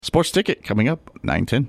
Sports Ticket coming up 9:10.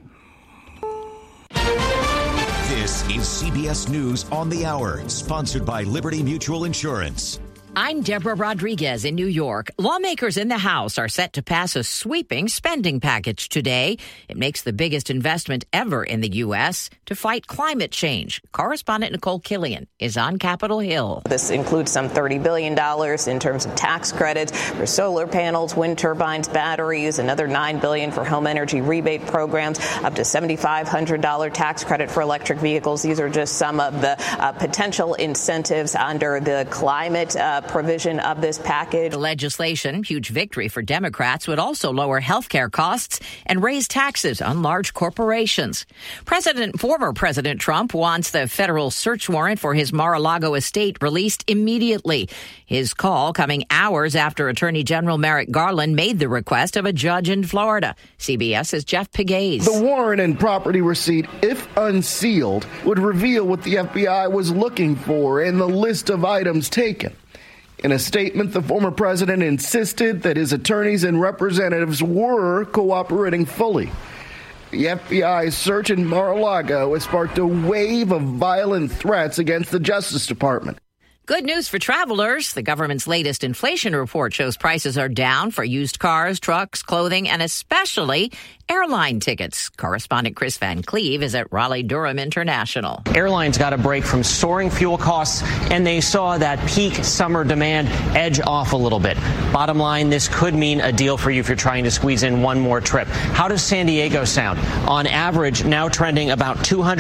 This is CBS News on the Hour, sponsored by Liberty Mutual Insurance. I'm Deborah Rodriguez in New York. Lawmakers in the House are set to pass a sweeping spending package today. It makes the biggest investment ever in the U.S. to fight climate change. Correspondent Nicole Killian is on Capitol Hill. This includes some $30 billion in terms of tax credits for solar panels, wind turbines, batteries, another $9 billion for home energy rebate programs, up to $7,500 tax credit for electric vehicles. These are just some of the potential incentives under the climate provision of this package. The legislation, huge victory for Democrats, would also lower health care costs and raise taxes on large corporations. Former President Trump wants the federal search warrant for his Mar-a-Lago estate released immediately. His call coming hours after Attorney General Merrick Garland made the request of a judge in Florida. CBS's Jeff Pegues. The warrant and property receipt, if unsealed, would reveal what the FBI was looking for in the list of items taken. In a statement, the former president insisted that his attorneys and representatives were cooperating fully. The FBI's search in Mar-a-Lago has sparked a wave of violent threats against the Justice Department. Good news for travelers. The government's latest inflation report shows prices are down for used cars, trucks, clothing, and especially airline tickets. Correspondent Chris Van Cleve is at Raleigh-Durham International. Airlines got a break from soaring fuel costs, and they saw that peak summer demand edge off a little bit. Bottom line, this could mean a deal for you if you're trying to squeeze in one more trip. How does San Diego sound? On average, now trending about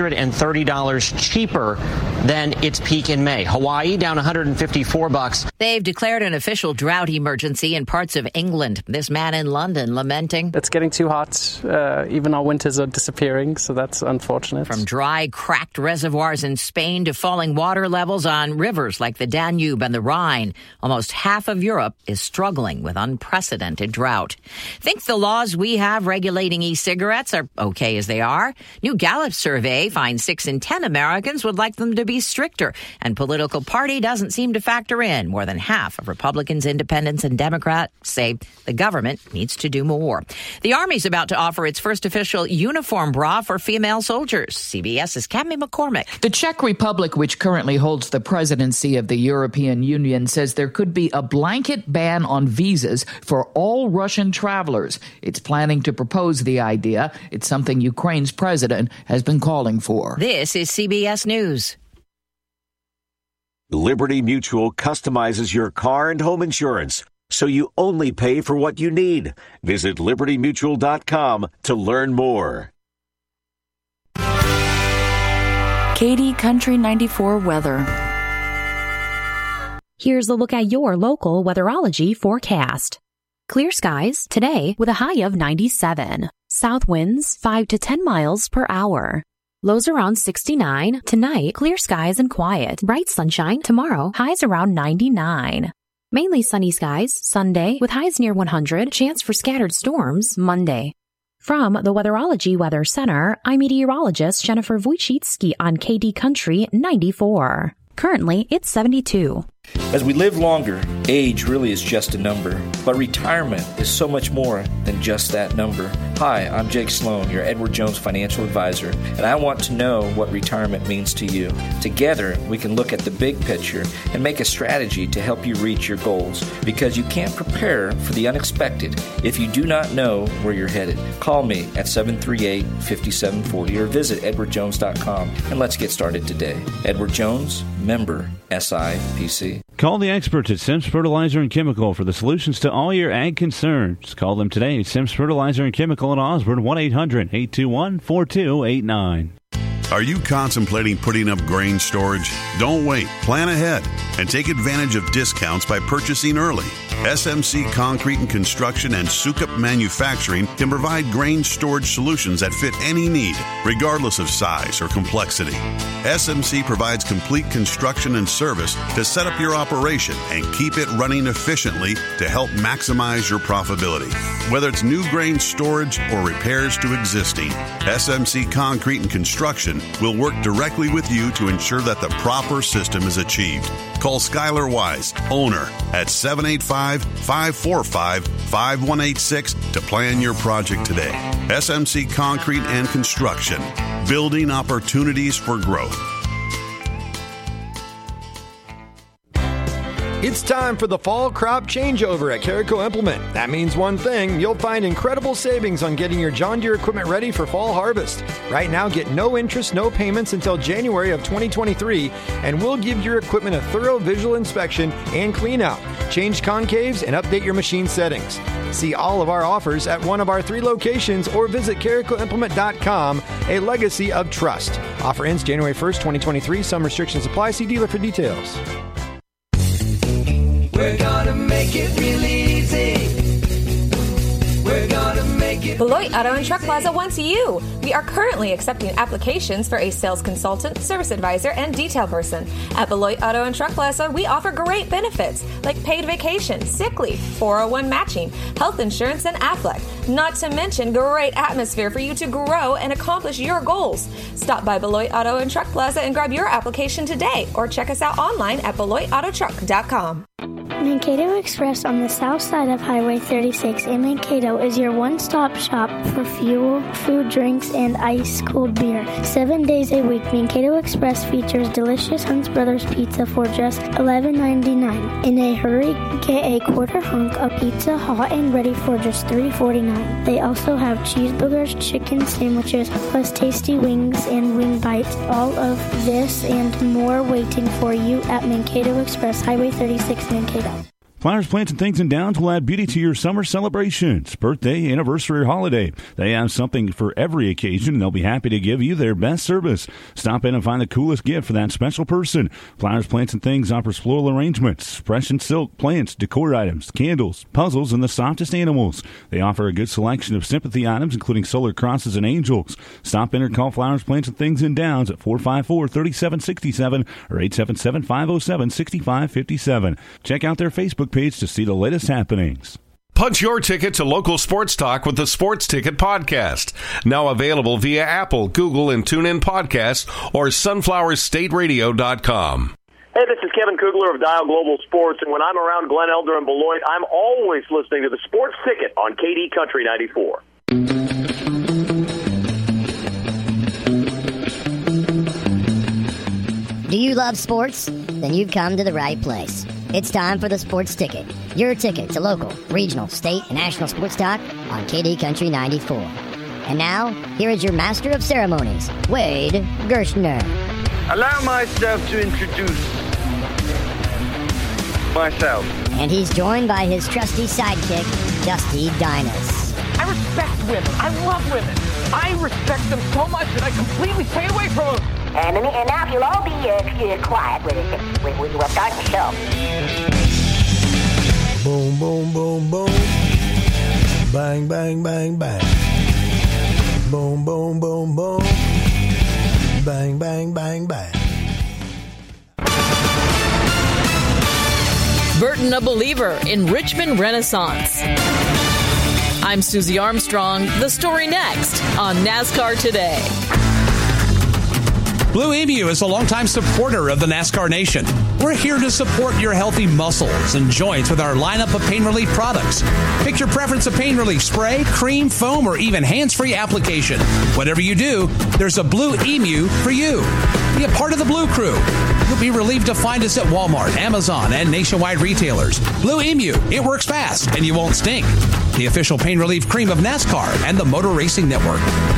$230 cheaper than its peak in May. Hawaii down $154. They've declared an official drought emergency in parts of England. This man in London lamenting. It's getting too hot. Even our winters are disappearing, so that's unfortunate. From dry, cracked reservoirs in Spain to falling water levels on rivers like the Danube and the Rhine, almost half of Europe is struggling with unprecedented drought. Think the laws we have regulating e-cigarettes are okay as they are? New Gallup survey finds 6 in 10 Americans would like them to be stricter, and political party doesn't seem to factor in. More than half of Republicans, Independents, and Democrats say the government needs to do more. The Army's about to offer its first official uniform bra for female soldiers. CBS's Cami McCormick. The Czech Republic, which currently holds the presidency of the European Union, says there could be a blanket ban on visas for all Russian travelers. It's planning to propose the idea. It's something Ukraine's president has been calling for. This is CBS News. Liberty Mutual customizes your car and home insurance, so you only pay for what you need. Visit libertymutual.com to learn more. KD Country 94 weather. Here's a look at your local weatherology forecast. Clear skies today with a high of 97. South winds 5 to 10 miles per hour. Lows around 69. Tonight, clear skies and quiet. Bright sunshine tomorrow. Highs around 99. Mainly sunny skies Sunday with highs near 100. Chance for scattered storms Monday. From the Weatherology Weather Center, I'm meteorologist Jennifer Wojcicki on KD Country 94. Currently, it's 72. As we live longer, age really is just a number, but retirement is so much more than just that number. Hi, I'm Jake Sloan, your Edward Jones financial advisor, and I want to know what retirement means to you. Together, we can look at the big picture and make a strategy to help you reach your goals, because you can't prepare for the unexpected if you do not know where you're headed. Call me at 738-5740 or visit edwardjones.com and let's get started today. Edward Jones, member SIPC. Call the experts at Sims Fertilizer and Chemical for the solutions to all your ag concerns. Call them today, Sims Fertilizer and Chemical in Osborne, 1-800-821-4289. Are you contemplating putting up grain storage? Don't wait. Plan ahead and take advantage of discounts by purchasing early. SMC Concrete and Construction and Sukup Manufacturing can provide grain storage solutions that fit any need, regardless of size or complexity. SMC provides complete construction and service to set up your operation and keep it running efficiently to help maximize your profitability. Whether it's new grain storage or repairs to existing, SMC Concrete and Construction will work directly with you to ensure that the proper system is achieved. Call Skylar Wise, owner, at 785 855-545-5186 to plan your project today. SMC Concrete and Construction, building opportunities for growth. It's time for the fall crop changeover at Carico Implement. That means one thing, you'll find incredible savings on getting your John Deere equipment ready for fall harvest. Right now, get no interest, no payments until January of 2023, and we'll give your equipment a thorough visual inspection and clean out, change concaves, and update your machine settings. See all of our offers at one of our 3 locations or visit CaricoImplement.com, a legacy of trust. Offer ends January 1st, 2023. Some restrictions apply. See dealer for details. We're gonna make it real easy. We're gonna make it. Beloit Auto and Truck Plaza wants you. We are currently accepting applications for a sales consultant, service advisor, and detail person. At Beloit Auto and Truck Plaza, we offer great benefits like paid vacation, sick leave, 401 matching, health insurance, and Aflac. Not to mention great atmosphere for you to grow and accomplish your goals. Stop by Beloit Auto and Truck Plaza and grab your application today, or check us out online at BeloitAutoTruck.com. Mankato Express on the south side of Highway 36 in Mankato is your one-stop shop for fuel, food, drinks, and ice-cold beer. 7 days a week, Mankato Express features delicious Hunt's Brothers pizza for just $11.99. In a hurry, get a quarter hunk of pizza hot and ready for just $3.49. They also have cheeseburgers, chicken sandwiches, plus tasty wings and wing bites. All of this and more waiting for you at Mankato Express, Highway 36, Mankato. Flowers, Plants, and Things in Downs will add beauty to your summer celebrations, birthday, anniversary, or holiday. They have something for every occasion, and they'll be happy to give you their best service. Stop in and find the coolest gift for that special person. Flowers, Plants, and Things offers floral arrangements, fresh and silk plants, decor items, candles, puzzles, and the softest animals. They offer a good selection of sympathy items, including solar crosses and angels. Stop in or call Flowers, Plants, and Things in Downs at 454-3767 or 877-507-6557. Check out their Facebook page to see the latest happenings. Punch your ticket to local sports talk with the Sports Ticket Podcast. Now available via Apple, Google, and TuneIn Podcasts or sunflowerstateradio.com. Hey, this is Kevin Kugler of Dial Global Sports, and when I'm around Glen Elder and Beloit, I'm always listening to the Sports Ticket on KD Country 94. Do you love sports? Then you've come to the right place. It's time for the Sports Ticket, your ticket to local, regional, state, and national sports talk on KD Country 94. And now, here is your master of ceremonies, Wade Gershner. Allow myself to introduce myself. And he's joined by his trusty sidekick, Dusty Dinas. I respect women. I love women. I respect them so much that I completely stay away from them. And now if you'll all be quiet, we'll start the show. Boom, boom, boom, boom. Bang, bang, bang, bang. Boom, boom, boom, boom. Bang, bang, bang, bang. Burton, a believer in Richmond Renaissance. I'm Susie Armstrong. The story next on NASCAR Today. Blue Emu is a longtime supporter of the NASCAR Nation. We're here to support your healthy muscles and joints with our lineup of pain relief products. Pick your preference of pain relief spray, cream, foam, or even hands-free application. Whatever you do, there's a Blue Emu for you. Be a part of the Blue Crew. You'll be relieved to find us at Walmart, Amazon, and nationwide retailers. Blue Emu, it works fast and you won't stink. The official pain relief cream of NASCAR and the Motor Racing Network.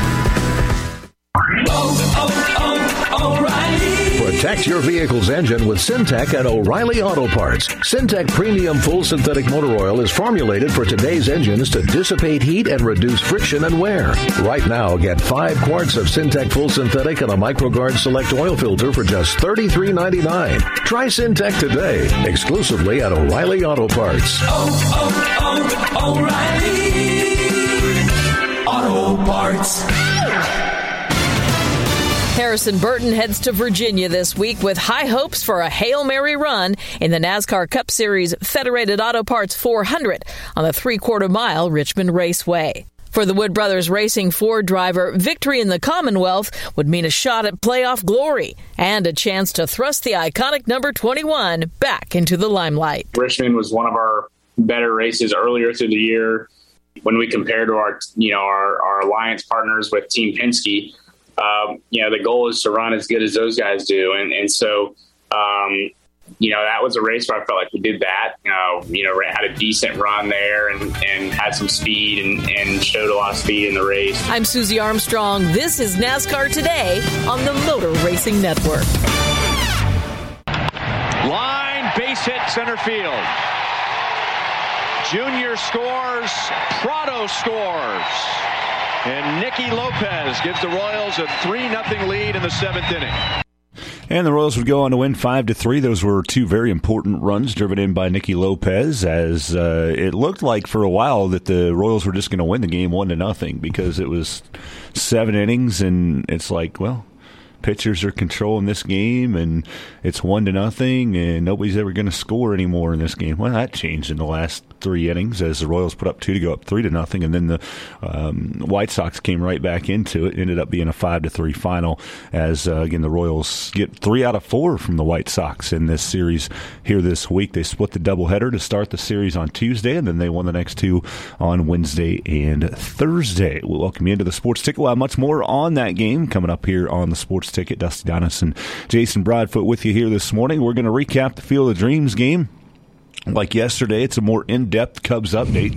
O'Reilly. Protect your vehicle's engine with Syntec at O'Reilly Auto Parts. Syntec Premium Full Synthetic Motor Oil is formulated for today's engines to dissipate heat and reduce friction and wear. Right now, get 5 quarts of Syntec Full Synthetic and a MicroGuard Select Oil Filter for just $33.99. Try Syntec today, exclusively at O'Reilly Auto Parts. O'Reilly Auto Parts. Harrison Burton heads to Virginia this week with high hopes for a Hail Mary run in the NASCAR Cup Series Federated Auto Parts 400 on the 3/4 mile Richmond Raceway. For the Wood Brothers Racing Ford driver, victory in the Commonwealth would mean a shot at playoff glory and a chance to thrust the iconic number 21 back into the limelight. Richmond was one of our better races earlier through the year. When we compare to our alliance partners with Team Penske, the goal is to run as good as those guys do. And so, that was a race where I felt like we did that, had a decent run there and had some speed and showed a lot of speed in the race. I'm Susie Armstrong. This is NASCAR Today on the Motor Racing Network. Line, base hit, center field. Junior scores, Prado scores. And Nicky Lopez gives the Royals a 3-0 lead in the 7th inning. And the Royals would go on to win 5-3. Those were two very important runs driven in by Nicky Lopez, as it looked like for a while that the Royals were just going to win the game 1-0 because it was 7 innings, and it's like, well, pitchers are controlling this game, and it's 1-0, and nobody's ever going to score anymore in this game. Well, that changed in the last 3 innings as the Royals put up 2 to go up 3-0, and then the White Sox came right back into it. Ended up being a 5-3 final as, again, the Royals get 3 out of 4 from the White Sox in this series here this week. They split the doubleheader to start the series on Tuesday, and then they won the next 2 on Wednesday and Thursday. We'll welcome you into the Sports Ticket. We'll have much more on that game coming up here on the Sports Ticket. Dusty Donis and Jason Broadfoot with you here this morning. We're going to recap the Field of Dreams game. Like yesterday, it's a more in-depth Cubs update.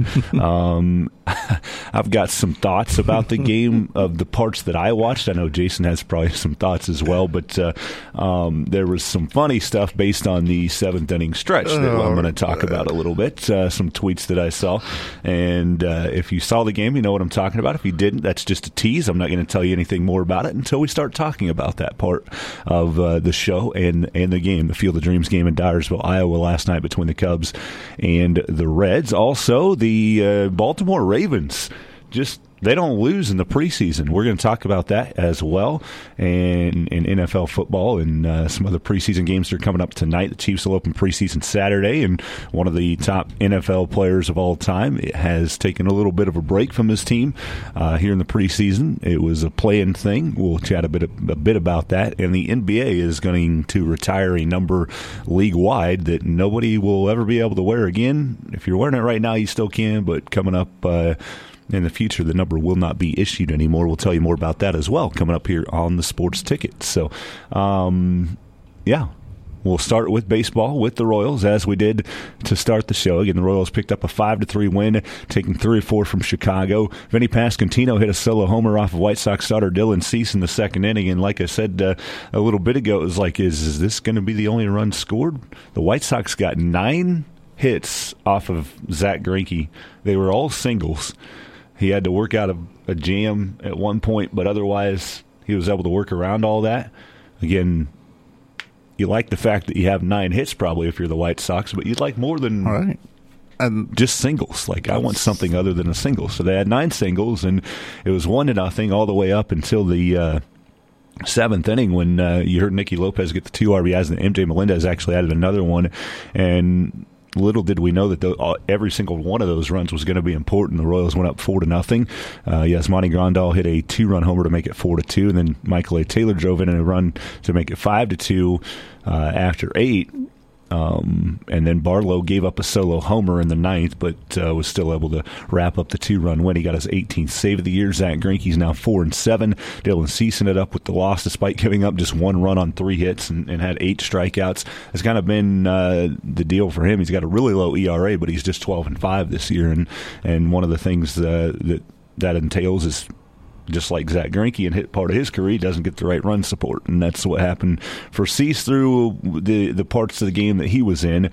I've got some thoughts about the game of the parts that I watched. I know Jason has probably some thoughts as well, but there was some funny stuff based on the 7th inning stretch that I'm going to talk about a little bit. Some tweets that I saw. And if you saw the game, you know what I'm talking about. If you didn't, that's just a tease. I'm not going to tell you anything more about it until we start talking about that part of the show and the game, the Field of Dreams game in Dyersville, Iowa last night between the Cubs and the Reds. Also, the Baltimore Ravens, they don't lose in the preseason. We're going to talk about that as well, and in NFL football and some other preseason games that are coming up tonight. The Chiefs will open preseason Saturday, and one of the top NFL players of all time has taken a little bit of a break from his team here in the preseason. It was a play-in thing. We'll chat a bit about that. And the NBA is going to retire a number league-wide that nobody will ever be able to wear again. If you're wearing it right now, you still can, but coming up in the future, the number will not be issued anymore. We'll tell you more about that as well coming up here on the Sports Ticket. So, we'll start with baseball with the Royals, as we did to start the show. Again, the Royals picked up a 5-3 win, taking 3-4 from Chicago. Vinny Pasquantino hit a solo homer off of White Sox starter Dylan Cease in the 2nd inning. And like I said a little bit ago, it was like, is this going to be the only run scored? The White Sox got 9 hits off of Zach Greinke. They were all singles. He had to work out of a jam at one point, but otherwise he was able to work around all that. Again, you like the fact that you have 9 hits probably if you're the White Sox, but you'd like more than just singles. Like, I want something other than a single. So they had 9 singles, and it was 1-0 all the way up until the 7th inning when you heard Nicky Lopez get the 2 RBIs, and MJ Melendez actually added another one. And little did we know that every single one of those runs was going to be important. The Royals went up 4-0. Yasmani Grandal hit a 2-run homer to make it 4-2, and then Michael A. Taylor drove in a run to make it 5-2 after 8. And then Barlow gave up a solo homer in the 9th, but was still able to wrap up the 2-run win. He got his 18th save of the year. Zach Greinke's now 4-7. Dylan Cease ended up with the loss despite giving up just 1 run on 3 hits and had 8 strikeouts. It's kind of been the deal for him. He's got a really low ERA, but he's just 12-5 this year. And one of the things that entails is, just like Zach Greinke and hit part of his career, he doesn't get the right run support, and that's what happened for Cease through the parts of the game that he was in.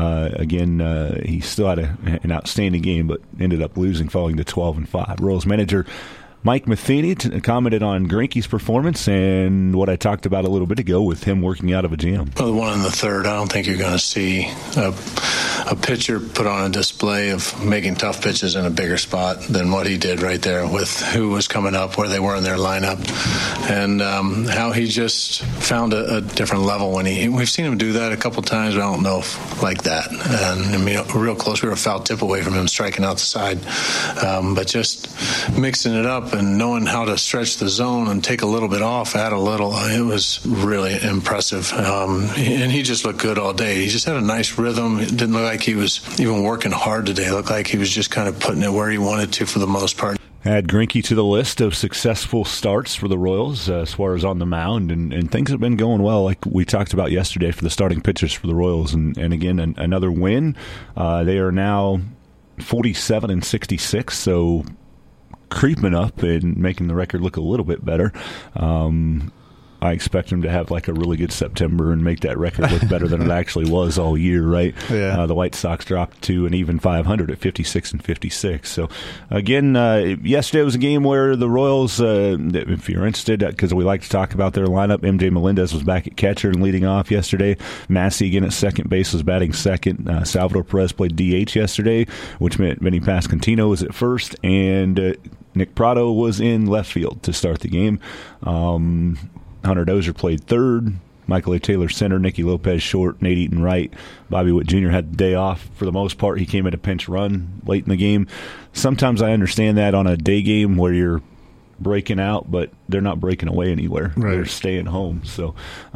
He still had an outstanding game, but ended up losing, falling to 12-5. Royals manager Mike Matheny commented on Greinke's performance and what I talked about a little bit ago with him working out of a jam. Well, the one in the 3rd, I don't think you're going to see a pitcher put on a display of making tough pitches in a bigger spot than what he did right there with who was coming up, where they were in their lineup, and how he just found a different level when we've seen him do that a couple times, but I don't know if like that. And I mean, real close, we were a foul tip away from him striking out the side, but just mixing it up and knowing how to stretch the zone and take a little bit off, add a little, it was really impressive. And he just looked good all day. He just had a nice rhythm. It didn't look like he was even working hard today. It looked like he was just kind of putting it where he wanted to for the most part. Add Greinke to the list of successful starts for the Royals as far as on the mound, and things have been going well, like we talked about yesterday for the starting pitchers for the Royals. And again, another win. They are now 47-66, so creeping up and making the record look a little bit better. I expect them to have like a really good September and make that record look better than it actually was all year, right? Yeah. The White Sox dropped to an even 500 at 56-56. So, again, yesterday was a game where the Royals, if you're interested, because we like to talk about their lineup, MJ Melendez was back at catcher and leading off yesterday. Massey again at second base was batting second. Salvador Perez played DH yesterday, which meant Vinny Pasquantino was at first, and Nick Prado was in left field to start the game. Hunter Dozier played third, Michael A. Taylor center, Nicky Lopez short, Nate Eaton right. Bobby Witt Jr. had the day off for the most part. He came at a pinch run late in the game. Sometimes I understand that on a day game where you're breaking out, but they're not breaking away anywhere. Right. They're staying home. So,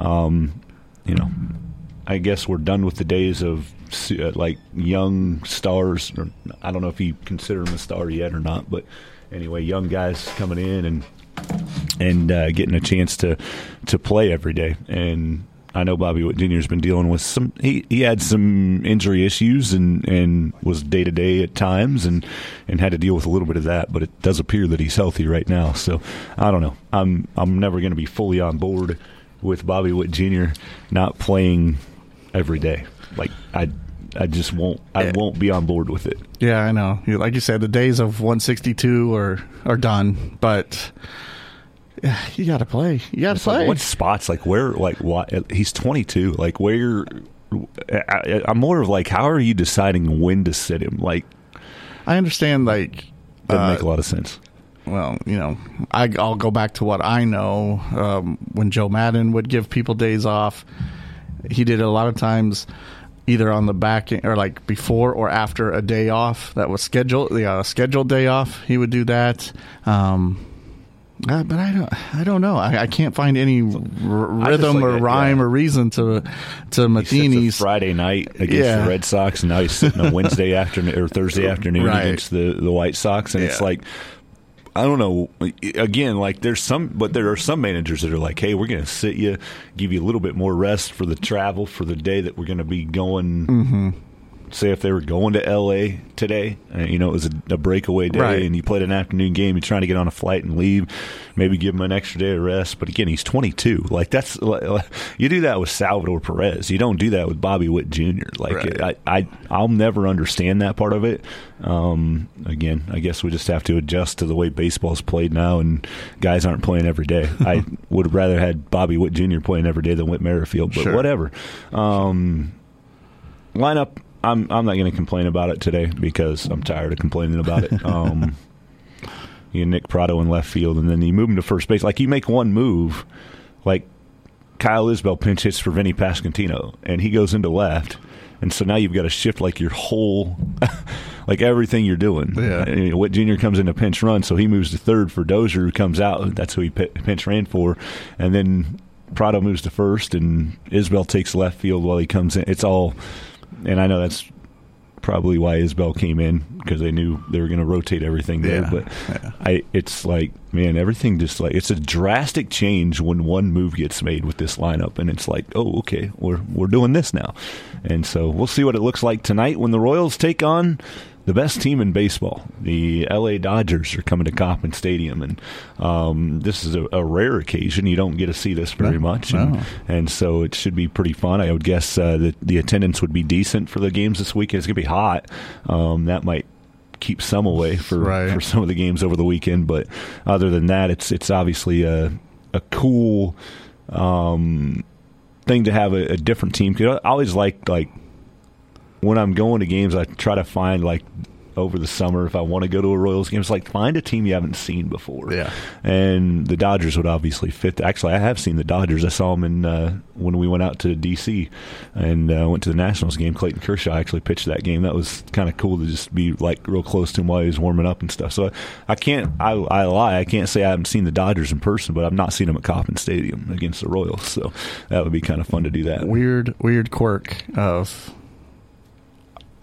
I guess we're done with the days of like young stars. Or I don't know if you consider them a star yet or not, but anyway, young guys coming in and getting a chance to play every day. And I know Bobby Witt Jr. has been dealing with some. He had some injury issues and was day to day at times and had to deal with a little bit of that. But it does appear that he's healthy right now. So I don't know. I'm never going to be fully on board with Bobby Witt Jr. not playing every day. Like I just won't. I won't be on board with it. Yeah, I know. Like you said, the days of 162 are done, but you got to play. You got to play. Like what spots? Like where? Like what? He's 22. Like where? I'm more of like, how are you deciding when to sit him? Like, I understand. Like, doesn't make a lot of sense. Well, I'll go back to what I know. When Joe Madden would give people days off, he did it a lot of times either on the back or like before or after a day off that was scheduled. The scheduled day off, he would do that. But I don't know. I can't find any rhythm or rhyme or reason to Matheny's Friday night against the Red Sox, and now he's sitting on Wednesday afternoon or Thursday afternoon against the White Sox, and it's like, I don't know. Again, like there are some managers that are like, hey, we're going to sit you, give you a little bit more rest for the travel for the day that we're going to be going. Mm-hmm. Say if they were going to L.A. today, it was a breakaway day, and you played an afternoon game, you're trying to get on a flight and leave, maybe give him an extra day of rest. But again, he's 22. Like that's you do that with Salvador Perez. You don't do that with Bobby Witt Jr. Like I'll never understand that part of it. Again, I guess we just have to adjust to the way baseball's played now, and guys aren't playing every day. I would have rather had Bobby Witt Jr. playing every day than Whit Merrifield, but whatever. Lineup. I'm not going to complain about it today because I'm tired of complaining about it. Nick Prado in left field, and then you move him to first base. Like, you make one move, like Kyle Isbell pinch hits for Vinny Pasquantino, and he goes into left. And so now you've got to shift like your whole, like everything you're doing. Yeah. Witt Jr. comes in a pinch run, so he moves to third for Dozier, who comes out. That's who he pinch ran for. And then Prado moves to first, and Isbell takes left field while he comes in. It's all... And I know that's probably why Isbell came in, because they knew they were going to rotate everything there. But it's like, man, everything just like, it's a drastic change when one move gets made with this lineup, and it's like, oh, okay, we're doing this now. And so we'll see what it looks like tonight when the Royals take on the best team in baseball. The L.A. Dodgers are coming to Kauffman Stadium, and this is a rare occasion. You don't get to see this very much, and so it should be pretty fun. I would guess that the attendance would be decent for the games this weekend. It's going to be hot. That might keep some away for some of the games over the weekend, but other than that, it's obviously a cool thing to have a different team. 'Cause I always like when I'm going to games, I try to find, like, over the summer, if I want to go to a Royals game, it's like, find a team you haven't seen before. Yeah. And the Dodgers would obviously fit. Actually, I have seen the Dodgers. I saw them in when we went out to D.C. and went to the Nationals game. Clayton Kershaw actually pitched that game. That was kind of cool to just be, like, real close to him while he was warming up and stuff. So I lie. I can't say I haven't seen the Dodgers in person, but I've not seen them at Kauffman Stadium against the Royals. So that would be kind of fun to do that. Weird quirk of...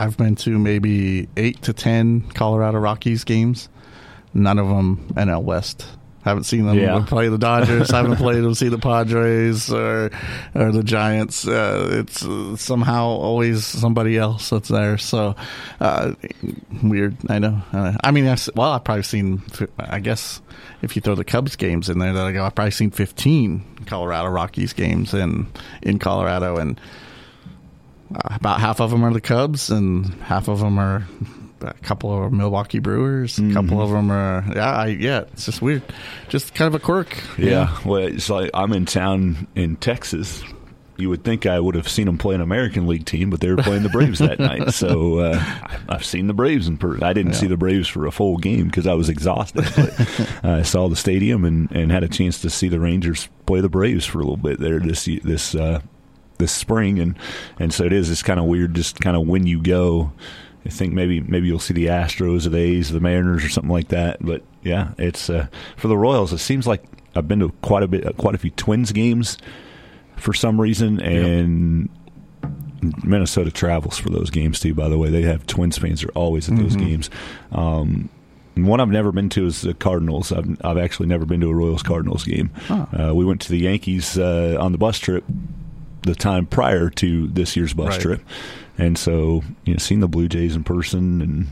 I've been to maybe 8 to 10 Colorado Rockies games. None of them NL West. Haven't seen them play the Dodgers. Haven't played them see the Padres or the Giants. It's somehow always somebody else that's there. So weird. I know. I mean, I've probably seen. I guess if you throw the Cubs games in there, I've probably seen 15 Colorado Rockies games in Colorado, and about half of them are the Cubs, and half of them are. A couple of Milwaukee Brewers, a couple of them are, it's just weird. Just kind of a quirk. Yeah. Well, it's like I'm in town in Texas. You would think I would have seen them play an American League team, but they were playing the Braves that night. So I've seen the Braves in person. I didn't see the Braves for a full game because I was exhausted. But I saw the stadium and had a chance to see the Rangers play the Braves for a little bit there this spring. And so it's kind of weird just kind of when you go. I think maybe you'll see the Astros or the A's or the Mariners or something like that. But yeah, it's for the Royals. It seems like I've been to quite a few Twins games for some reason, and Minnesota travels for those games too. By the way, they have Twins fans are always at those games. And one I've never been to is the Cardinals. I've actually never been to a Royals Cardinals game. We went to the Yankees on the bus trip the time prior to this year's bus trip. And so, seeing the Blue Jays in person, and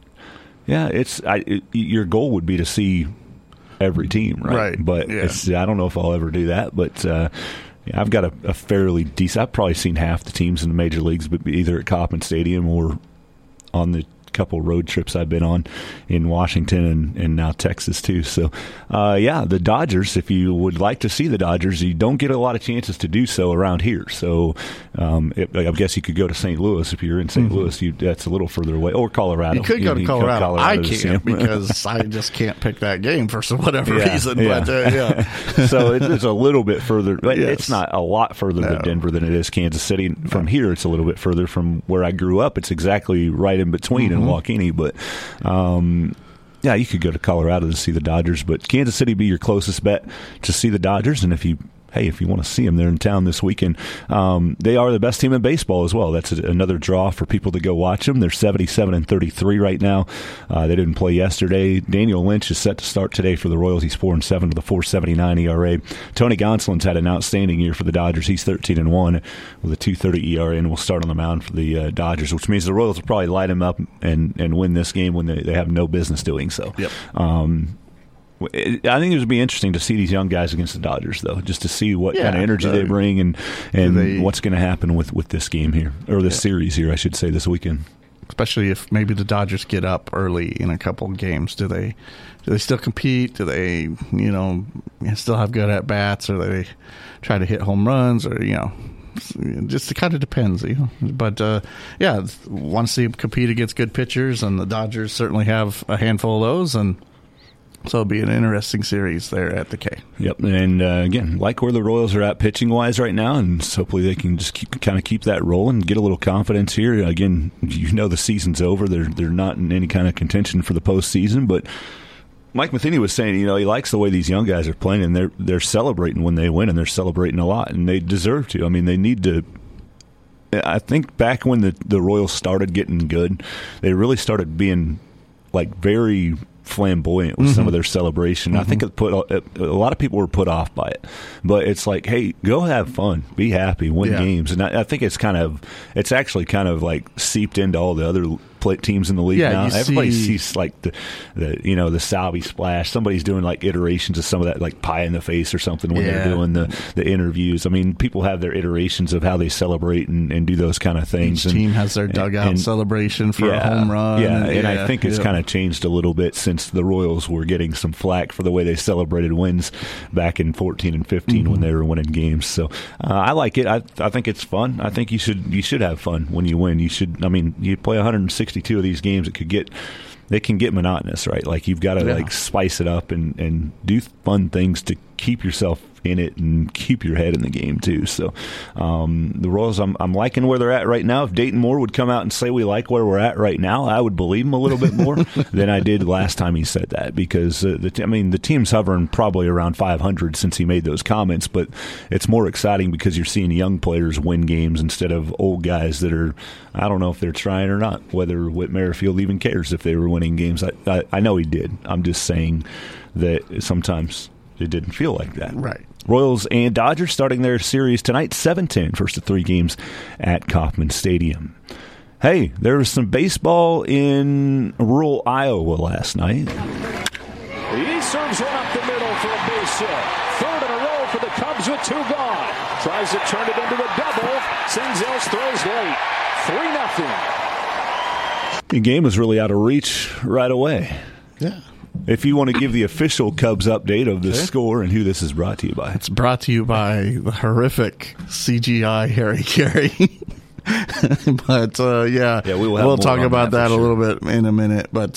your goal would be to see every team, right? But I don't know if I'll ever do that. But I've got a fairly decent. I've probably seen half the teams in the major leagues, but either at Kauffman Stadium or on the couple road trips I've been on in Washington and now Texas too. So the Dodgers, if you would like to see the Dodgers, you don't get a lot of chances to do so around here. So I guess you could go to St. Louis. If you're in St. Louis, that's a little further away, or Colorado. You could go to Colorado. I can't because I just can't pick that game for whatever reason. But so it's a little bit further, but it's not a lot further than Denver than it is Kansas City. From here, it's a little bit further from where I grew up. It's exactly right in between in Waukene, but you could go to Colorado to see the Dodgers, but Kansas City be your closest bet to see the Dodgers. And if you want to see them, they're in town this weekend. They are the best team in baseball as well. That's another draw for people to go watch them. They're 77-33 right now. They didn't play yesterday. Daniel Lynch is set to start today for the Royals. He's 4-7 with a 4.79 ERA. Tony Gonsolin's had an outstanding year for the Dodgers. He's 13-1 with a 2.30 ERA, and will start on the mound for the Dodgers, which means the Royals will probably light him up and win this game when they have no business doing so. Yep. I think it would be interesting to see these young guys against the Dodgers, though, just to see what kind of energy they bring and what's going to happen with this game here, or this series here, I should say, this weekend. Especially if maybe the Dodgers get up early in a couple of games. Do they still compete? Do they, still have good at bats, or they try to hit home runs, or just it kind of depends, But want to see them compete against good pitchers, and the Dodgers certainly have a handful of those, and so it'll be an interesting series there at the K. Yep, and again, like where the Royals are at pitching-wise right now, and hopefully they can just keep that rolling, get a little confidence here. Again, the season's over. They're not in any kind of contention for the postseason, but Mike Matheny was saying, he likes the way these young guys are playing, and they're celebrating when they win, and they're celebrating a lot, and they deserve to. I mean, they need to. I think back when the Royals started getting good, they really started being very flamboyant with some of their celebration. I think a lot of people were put off by it, but it's like, hey, go have fun, be happy, win games, and I think it's actually kind of seeped into all the other teams in the league now. Everybody sees the Salvi splash. Somebody's doing iterations of some of that, pie in the face or something when they're doing the interviews. I mean, people have their iterations of how they celebrate and do those kind of things. Each team has their dugout celebration for a home run. And I think it's kind of changed a little bit since the Royals were getting some flack for the way they celebrated wins back in 14 and 15 when they were winning games. So I like it. I think it's fun. I think you should have fun when you win. You play 162 of these games, they can get monotonous, right? You've got to spice it up and do fun things to keep yourself in it and keep your head in the game too. So the Royals, I'm liking where they're at right now. If Dayton Moore would come out and say we like where we're at right now, I would believe him a little bit more than I did last time he said that, because the team's hovering probably around 500 since he made those comments, but it's more exciting because you're seeing young players win games instead of old guys that are, I don't know if they're trying or not, whether Whit Merrifield even cares if they were winning games. I know he did. I'm just saying that sometimes it didn't feel like that. Right. Royals and Dodgers starting their series tonight, 7-10, first of 3 games at Kauffman Stadium. Hey, there was some baseball in rural Iowa last night. He serves one up the middle for a base hit. Third in a row for the Cubs with 2 gone. Tries to turn it into a double. Senzel's throws late. 3-0. The game was really out of reach right away. Yeah. If you want to give the official Cubs update of the score and who this is brought to you by. It's brought to you by the horrific CGI Harry Carey. But, we'll talk about that a little bit in a minute. But,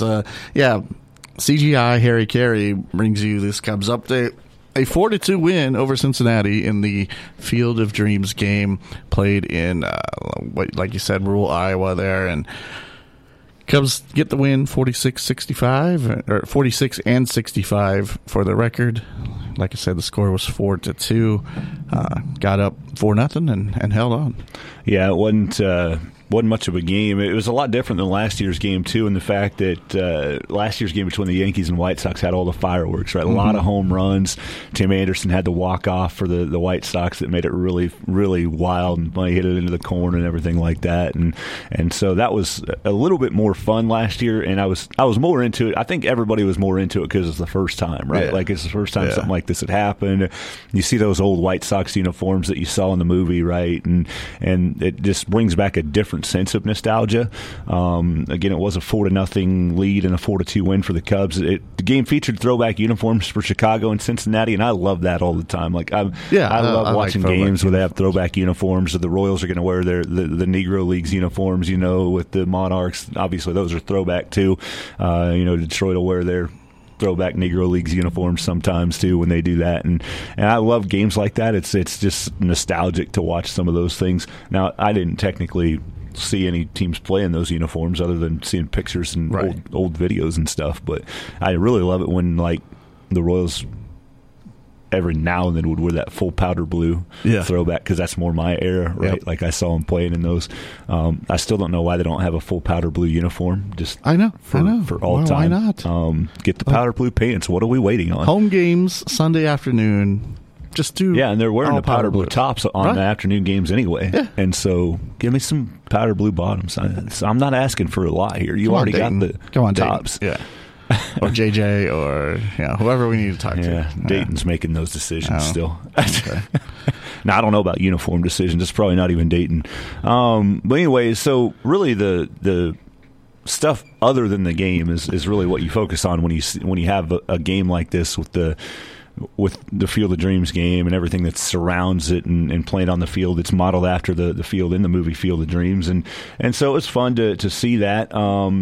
CGI Harry Carey brings you this Cubs update. A 4-2 win over Cincinnati in the Field of Dreams game played in, like you said, rural Iowa there. And Cubs get the win 46-65, or 46 and 65 for the record. Like I said, the score was 4-2. Got up 4-0 and held on. Yeah, it wasn't much of a game. It was a lot different than last year's game, too, in the fact that last year's game between the Yankees and White Sox had all the fireworks, right? A lot of home runs. Tim Anderson had the walk-off for the White Sox that made it really, really wild, and he hit it into the corner and everything like that. And so that was a little bit more fun last year, and I was more into it. I think everybody was more into it because it's the first time, right? Yeah. Like, it's the first time something like this had happened. You see those old White Sox uniforms that you saw in the movie, right? And it just brings back a different sense of nostalgia. Again, it was a 4-0 lead and a 4-2 win for the Cubs. The game featured throwback uniforms for Chicago and Cincinnati, and I love that all the time. Like I love watching games where they have throwback uniforms. So the Royals are going to wear the Negro Leagues uniforms, with the Monarchs. Obviously, those are throwback too. Detroit will wear their throwback Negro Leagues uniforms sometimes too when they do that, and I love games like that. It's just nostalgic to watch some of those things. Now, I didn't technically see any teams play in those uniforms other than seeing pictures and old videos and stuff, but I really love it when, like, the Royals every now and then would wear that full powder blue throwback, because that's more my era, right? Yep. Like, I saw them playing in those. I still don't know why they don't have a full powder blue uniform. I know for all time. Why not? Get the powder blue pants. What are we waiting on? Home games Sunday afternoon. Just do and they're wearing the powder blue tops on the afternoon games anyway. Yeah. And so give me some powder blue bottoms. I'm not asking for a lot here. You already got the tops. Dayton. Yeah. Or JJ or whoever we need to talk to. Yeah, Dayton's making those decisions still. Okay. Now, I don't know about uniform decisions. It's probably not even Dayton. But anyway, so really the stuff other than the game is really what you focus on when you have a game like this with the Field of Dreams game and everything that surrounds it and playing on the field. It's modeled after the field in the movie Field of Dreams. And so it's fun to see that.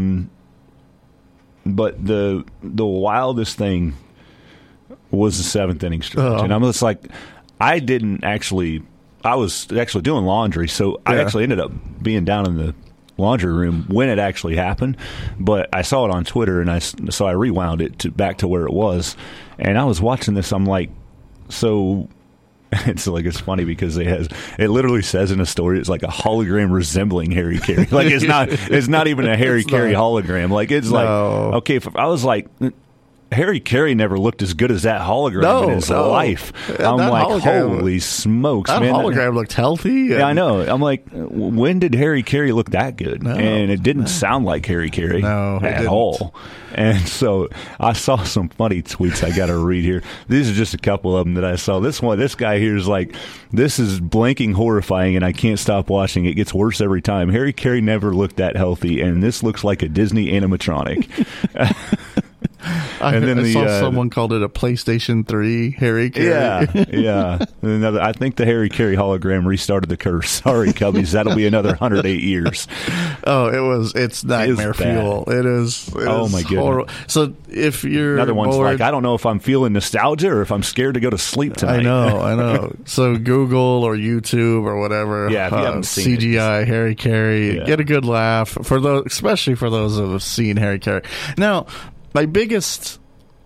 But the wildest thing was the 7th inning stretch. And I'm just like, I was actually doing laundry, so I actually ended up being down in the laundry room when it actually happened, but I saw it on Twitter, and so I rewound it back to where it was, and I was watching this. I'm like, so it's funny because it literally says in a story it's like a hologram resembling Harry Carey. Like, it's not even a Harry Carey hologram. Like, it's like, okay, I was like, Harry Carey never looked as good as that hologram in his life. I'm like, holy smokes, man. That hologram looked healthy. Yeah, I know. I'm like, when did Harry Carey look that good? And it didn't sound like Harry Carey at all. And so I saw some funny tweets I got to read here. These are just a couple of them that I saw. This guy here is like, this is blanking horrifying, and I can't stop watching. It gets worse every time. Harry Carey never looked that healthy, and this looks like a Disney animatronic. I saw someone called it a PlayStation 3 Harry Carey. Yeah. I think the Harry Carey hologram restarted the curse. Sorry, Cubbies. That'll be another 108 years. Oh, it's nightmare fuel. It is. Oh my goodness. Horrible. So if you're another one's bored, like, I don't know if I'm feeling nostalgia or if I'm scared to go to sleep tonight. I know. So Google or YouTube or whatever. Yeah, if you haven't seen CGI Harry Carey, get a good laugh for those, especially for those who have seen Harry Carey. Now, my biggest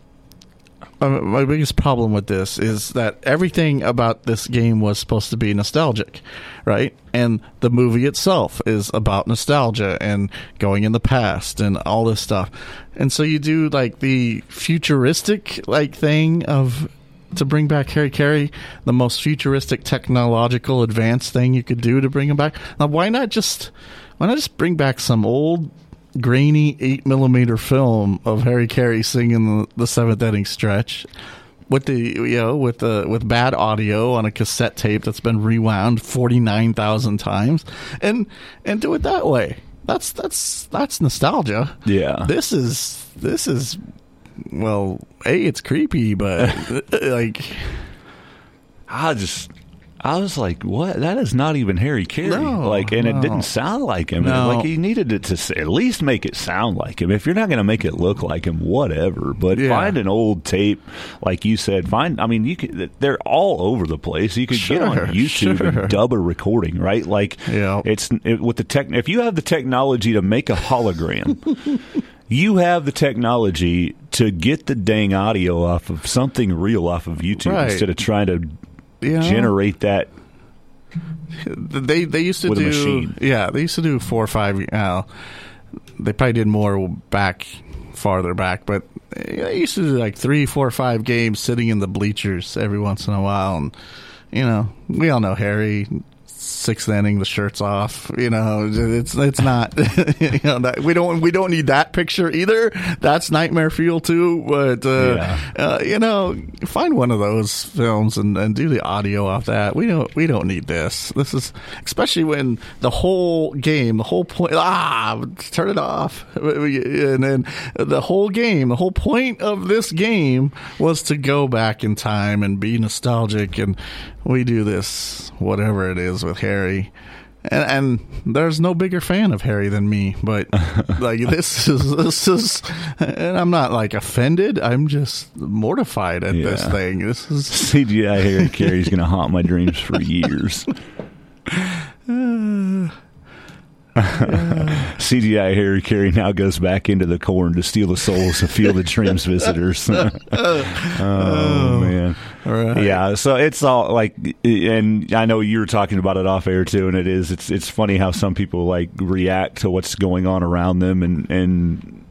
problem with this is that everything about this game was supposed to be nostalgic, right? And the movie itself is about nostalgia and going in the past and all this stuff. And so you do like the futuristic like thing to bring back Harry Carey, the most futuristic technological advanced thing you could do to bring him back. Now, why not just bring back some old grainy 8mm film of Harry Carey singing the seventh inning stretch with with bad audio on a cassette tape that's been rewound 49,000 times and do it that way. That's nostalgia. Yeah. This is well, it's creepy, but like I was like, what? That is not even Harry Carey. It didn't sound like him. No. Like, he needed it to at least make it sound like him. If you're not going to make it look like him, whatever. But find an old tape, like you said. They're all over the place. You could get on YouTube and dub a recording, right? Like, with the if you have the technology to make a hologram, you have the technology to get the dang audio off of something real off of YouTube instead of trying to generate that. They used to with do a machine. Yeah, they used to do 4 or 5. They probably did more farther back, but they used to do like 3, 4, 5 games sitting in the bleachers every once in a while. And we all know Harry. 6th inning, the shirt's off. It's not. We don't need that picture either. That's nightmare fuel too. But find one of those films and do the audio off that. We don't need this. This is especially when the whole game, the whole point. Turn it off. And then the whole game, the whole point of this game was to go back in time and be nostalgic. And we do this, whatever it is, with Harry, and there's no bigger fan of Harry than me. But like this is, and I'm not like offended. I'm just mortified at this thing. This is CGI Harry Carey's going to haunt my dreams for years. CGI Harry Carey now goes back into the corn to steal the souls of Field of Dreams visitors. Oh man. Right. Yeah, so it's all like, and I know you were talking about it off air too, and it's funny how some people like react to what's going on around them, and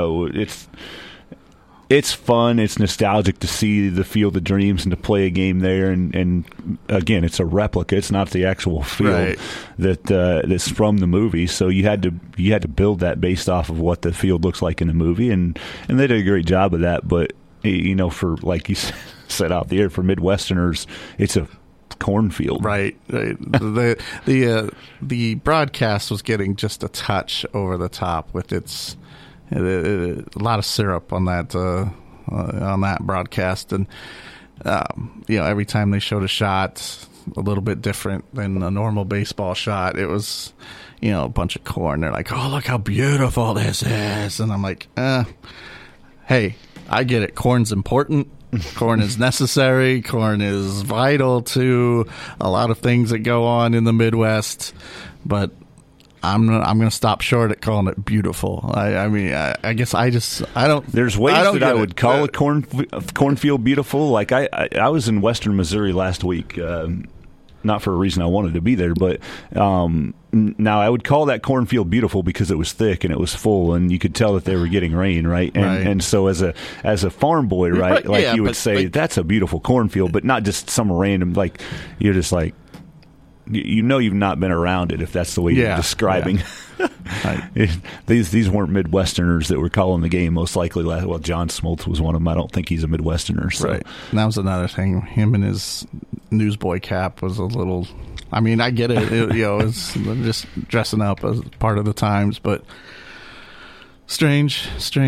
it's fun, it's nostalgic to see the Field of Dreams and to play a game there, and again, it's a replica, it's not the actual field that's from the movie, so you had to build that based off of what the field looks like in the movie, and they did a great job of that. But for, like you said out the air, for Midwesterners, it's a cornfield. Right. The broadcast was getting just a touch over the top with its a lot of syrup on that broadcast, and every time they showed a shot a little bit different than a normal baseball shot, it was a bunch of corn. They're like, oh, look how beautiful this is, and I'm like, hey, I get it. Corn's important. Corn is necessary. Corn is vital to a lot of things that go on in the Midwest, but I'm going to stop short at calling it beautiful. I guess I don't. There's ways that I would call a cornfield beautiful. Like I was in Western Missouri last week, not for a reason I wanted to be there, but now I would call that cornfield beautiful because it was thick and it was full, and you could tell that they were getting rain, right? And so as a farm boy, right, like you would say that's a beautiful cornfield, but not just some random, like you're just like, you've not been around it if that's the way you're describing. These weren't Midwesterners that were calling the game, most likely. Well, John Smoltz was one of them. I don't think he's a Midwesterner. So. Right. And that was another thing. Him and his newsboy cap was a little. I mean, I get it. It's just dressing up as part of the times, but Strange.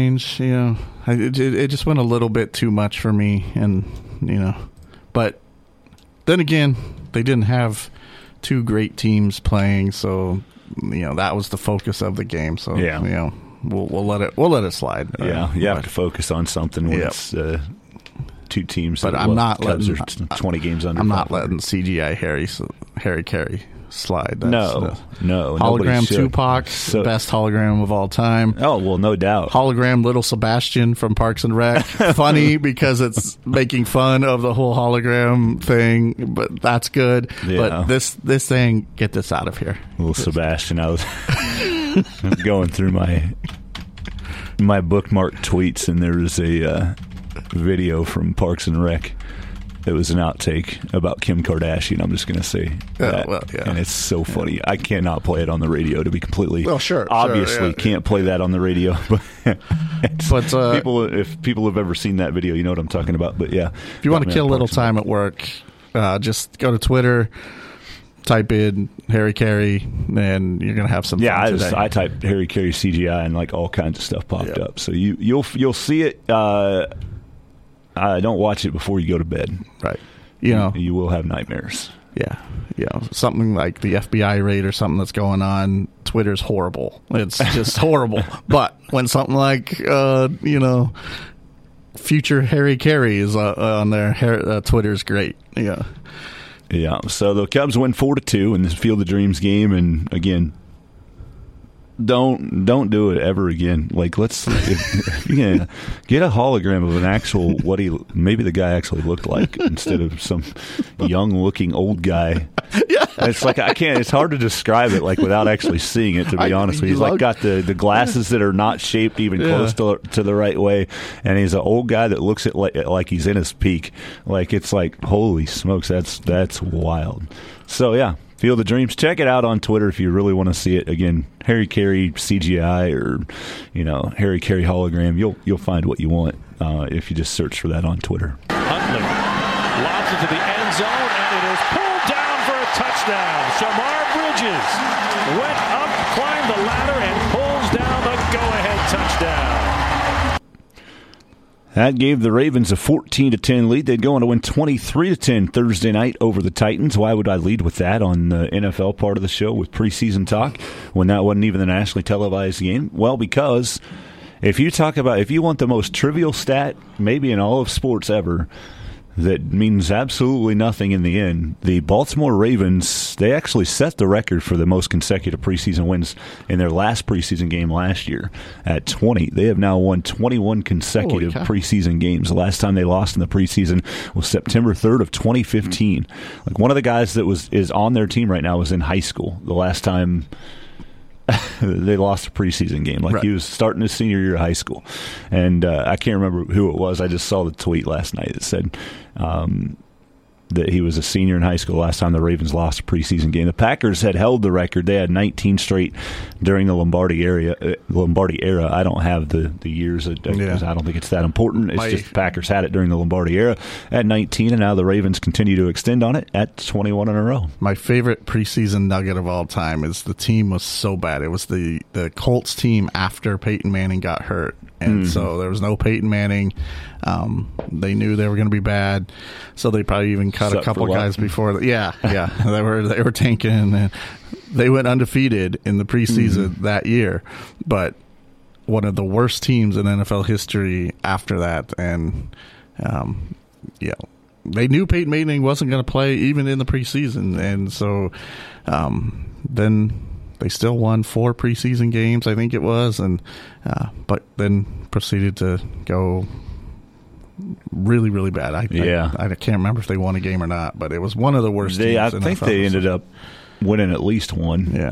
It just went a little bit too much for me, and but then again, they didn't have two great teams playing, so that was the focus of the game. So we'll let it slide. Yeah, you have to focus on something when it's two teams. But I'm not letting 20 games under. I'm not letting CGI Harry Carey slide. No. Hologram Tupac, best hologram of all time. Oh, well, no doubt. Hologram Little Sebastian from Parks and Rec. Funny because it's making fun of the whole hologram thing, but that's good. Yeah. But this thing, get this out of here. Little Sebastian, I was going through my bookmark tweets, and there was a video from Parks and Rec. It was an outtake about Kim Kardashian. I'm just going to say that. And it's so funny. I cannot play it on the radio, to be completely... Well, sure. Obviously, can't play that on the radio. But if people have ever seen that video, you know what I'm talking about. But yeah. If you want to kill a little time at work, just go to Twitter, type in Harry Carey, and you're going to have some fun today. I typed Harry Carey CGI, and like all kinds of stuff popped up. So you'll see it... don't watch it before you go to bed. Right. You will have nightmares. Yeah. Something like the FBI raid or something that's going on, Twitter's horrible. It's just horrible. But when something like, future Harry Carey is on there, Twitter's great. Yeah. Yeah. So the Cubs win 4-2 in this Field of Dreams game. And again, don't do it ever again. Like, if you can get a hologram of an actual maybe the guy actually looked like instead of some young looking old guy. Yeah, it's like I can't. It's hard to describe it like without actually seeing it. To be honest with you, he's like got the glasses that are not shaped even close to the right way, and he's an old guy that looks at like he's in his peak. Like it's like holy smokes, that's wild. So yeah. Field of Dreams. Check it out on Twitter if you really want to see it. Again, Harry Carey CGI or Harry Carey hologram. You'll find what you want if you just search for that on Twitter. Huntley lobs into the end zone, and it is pulled down for a touchdown. Shamar Bridges went up, climbed the ladder, and pulls down the go-ahead touchdown. That gave the Ravens a 14-10 lead. They'd go on to win 23-10 Thursday night over the Titans. Why would I lead with that on the NFL part of the show with preseason talk when that wasn't even the nationally televised game? Well, because if you want the most trivial stat maybe in all of sports ever that means absolutely nothing in the end, the Baltimore Ravens, they actually set the record for the most consecutive preseason wins in their last preseason game last year at 20. They have now won 21 consecutive preseason games. The last time they lost in the preseason was September 3rd of 2015. Like one of the guys that is on their team right now was in high school the last time they lost a preseason game. He was starting his senior year of high school. And I can't remember who it was. I just saw the tweet last night that said that he was a senior in high school last time the Ravens lost a preseason game. The Packers had held the record. They had 19 straight during the Lombardi era. I don't have the years because I don't think it's that important. It's just the Packers had it during the Lombardi era at 19, and now the Ravens continue to extend on it at 21 in a row. My favorite preseason nugget of all time is the team was so bad. It was the Colts team after Peyton Manning got hurt. And so there was no Peyton Manning. They knew they were going to be bad, so they probably even cut a couple guys before. They were tanking, and they went undefeated in the preseason that year. But one of the worst teams in NFL history after that, and they knew Peyton Manning wasn't going to play even in the preseason, and so then. They still won 4 preseason games, I think it was, and but then proceeded to go really, really bad. I can't remember if they won a game or not, but it was one of the worst teams. I think they ended up winning at least one. Yeah.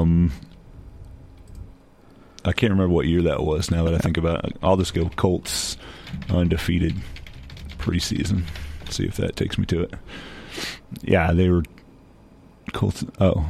I can't remember what year that was now that I think about it. I'll just go Colts undefeated preseason. See if that takes me to it. Yeah, they were Colts. Oh.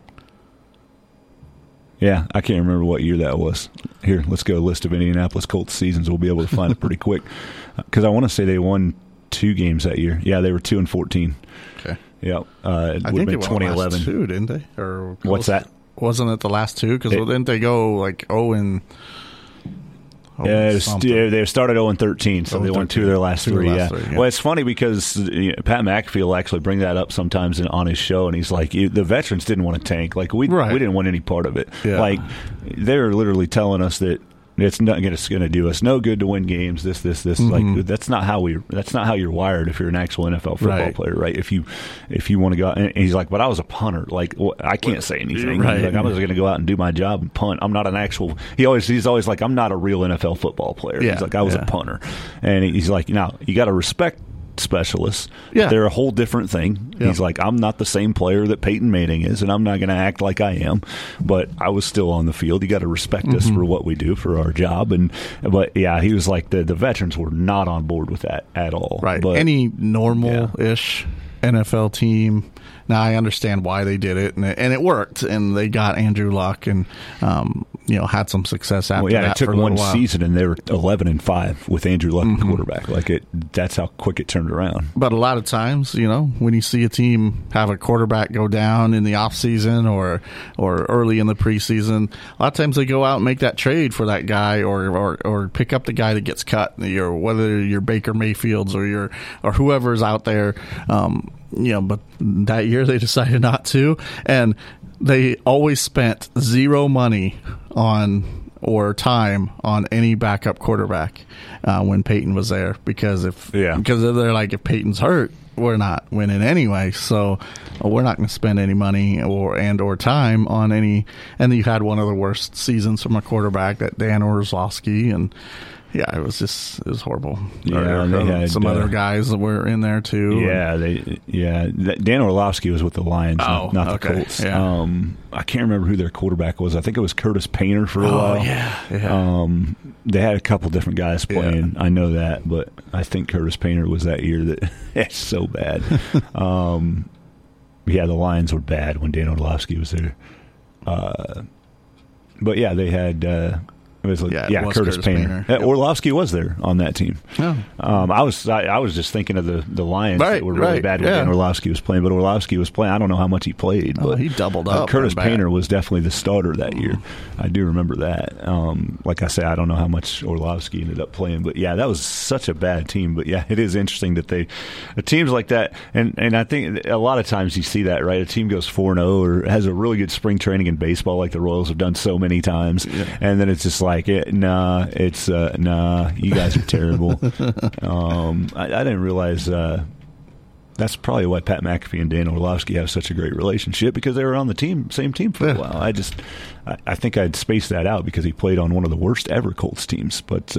Yeah, I can't remember what year that was. Here, let's go list of Indianapolis Colts seasons. We'll be able to find it pretty quick. Because I want to say they won 2 games that year. Yeah, they were 2-14. Okay. Yeah, I think they won 2011. The last 2, didn't they? Or what's that? Wasn't it the last 2? Because didn't they go like 0 and They started 0-13, so they won 2 of their last 3. Yeah. Well, it's funny because Pat McAfee will actually bring that up sometimes on his show, and he's like, the veterans didn't want to tank. Like, we didn't want any part of it. Yeah. Like, they're literally telling us that it's not going to do us no good to win games. This. Mm-hmm. Like, that's not how you're wired if you're an actual NFL football player, right? If you want to go out, and he's like, but I was a punter. Like, I can't say anything. Right. Like, I'm just going to go out and do my job and punt. I'm not an actual. He's always like, I'm not a real NFL football player. Yeah. He's like, I was a punter, and he's like, now you got to respect specialists. Yeah. They're a whole different thing. Yeah. He's like, I'm not the same player that Peyton Manning is, and I'm not going to act like I am, but I was still on the field. You got to respect us for what we do, for our job. But yeah, he was like, the veterans were not on board with that at all. Right. But any normal-ish NFL team. Now, I understand why they did it, and it worked, and they got Andrew Luck and had some success after that. It took for one while. season, and they were 11-5 with Andrew Luck at quarterback. Like, that's how quick it turned around. But a lot of times, when you see a team have a quarterback go down in the offseason or early in the preseason, a lot of times they go out and make that trade for that guy or pick up the guy that gets cut. Whether you're Baker Mayfields or whoever's out there. But that year they decided not to, and they always spent zero money on or time on any backup quarterback when Peyton was there because they're like, if Peyton's hurt, we're not winning anyway, so we're not going to spend any money or time on any. And you had one of the worst seasons from a quarterback, that Dan Orlovsky, and yeah, it was horrible. Yeah, they had some other guys that were in there too. Yeah, Dan Orlovsky was with the Lions, not the Colts. Yeah. I can't remember who their quarterback was. I think it was Curtis Painter for a while. Yeah. They had a couple different guys playing. I know that, but I think Curtis Painter was that year that it's so bad. The Lions were bad when Dan Orlovsky was there. But yeah, they had. It was Curtis Painter. Yep. Orlovsky was there on that team. Oh. I was just thinking of the Lions that were really bad when Dan Orlovsky was playing, but Orlovsky was playing. I don't know how much he played, but he doubled up. Curtis Painter was definitely the starter that year. I do remember that. Like I say, I don't know how much Orlovsky ended up playing, but yeah, that was such a bad team. But yeah, it is interesting that teams like that, and I think a lot of times you see that, right? A team goes 4-0 or has a really good spring training in baseball, like the Royals have done so many times, and then it's just like, you guys are terrible. I didn't realize that's probably why Pat McAfee and Dan Orlovsky have such a great relationship, because they were on the same team for a while. I think I'd spaced that out because he played on one of the worst ever Colts teams, but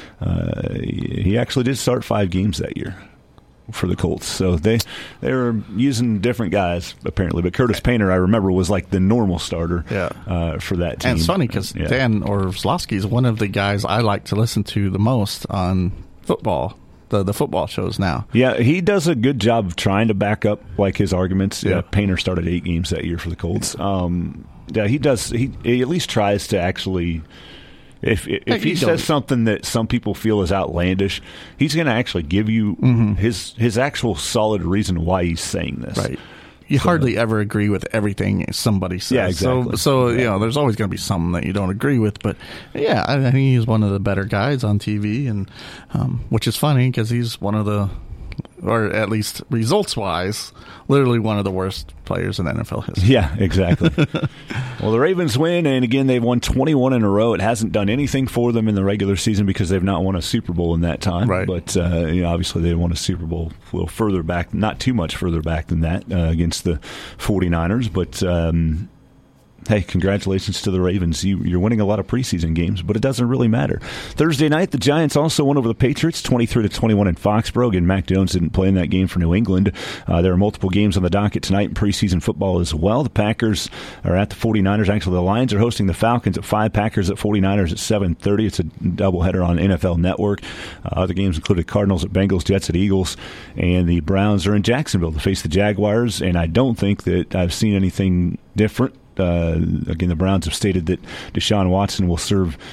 he actually did start 5 games that year for the Colts. So they were using different guys apparently, but Curtis Painter, I remember, was like the normal starter for that team. And it's funny because Dan Orlovsky is one of the guys I like to listen to the most on football, the football shows now. Yeah, he does a good job of trying to back up like his arguments. Yeah, Painter started 8 games that year for the Colts. He does. He at least tries to actually. If he says something that some people feel is outlandish, he's going to actually give you his actual solid reason why he's saying this. Right. You hardly ever agree with everything somebody says. Yeah, exactly. So there's always going to be something that you don't agree with. But yeah, I think he's one of the better guys on TV, and which is funny because he's one of the, or at least results-wise, literally one of the worst players in NFL history. Yeah, exactly. Well, the Ravens win, and again, they've won 21 in a row. It hasn't done anything for them in the regular season because they've not won a Super Bowl in that time. Right. But obviously they won a Super Bowl a little further back, not too much further back than that, against the 49ers. But hey, congratulations to the Ravens. You're winning a lot of preseason games, but it doesn't really matter. Thursday night, the Giants also won over the Patriots, 23-21 in Foxborough. Again, Mac Jones didn't play in that game for New England. There are multiple games on the docket tonight in preseason football as well. The Packers are at the 49ers. Actually, the Lions are hosting the Falcons at 5, Packers at 49ers at 7:30. It's a doubleheader on NFL Network. Other games included Cardinals at Bengals, Jets at Eagles, and the Browns are in Jacksonville to face the Jaguars, and I don't think that I've seen anything different. Again, the Browns have stated that Deshaun Watson will serve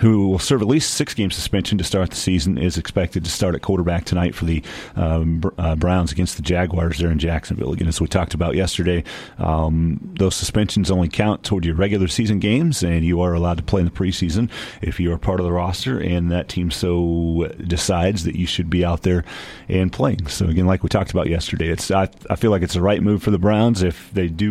who will serve at least 6-game suspension to start the season, is expected to start at quarterback tonight for the Browns against the Jaguars there in Jacksonville. Again, as we talked about yesterday, those suspensions only count toward your regular season games, and you are allowed to play in the preseason if you are part of the roster and that team so decides that you should be out there and playing. So again, like we talked about yesterday, I feel like it's the right move for the Browns. If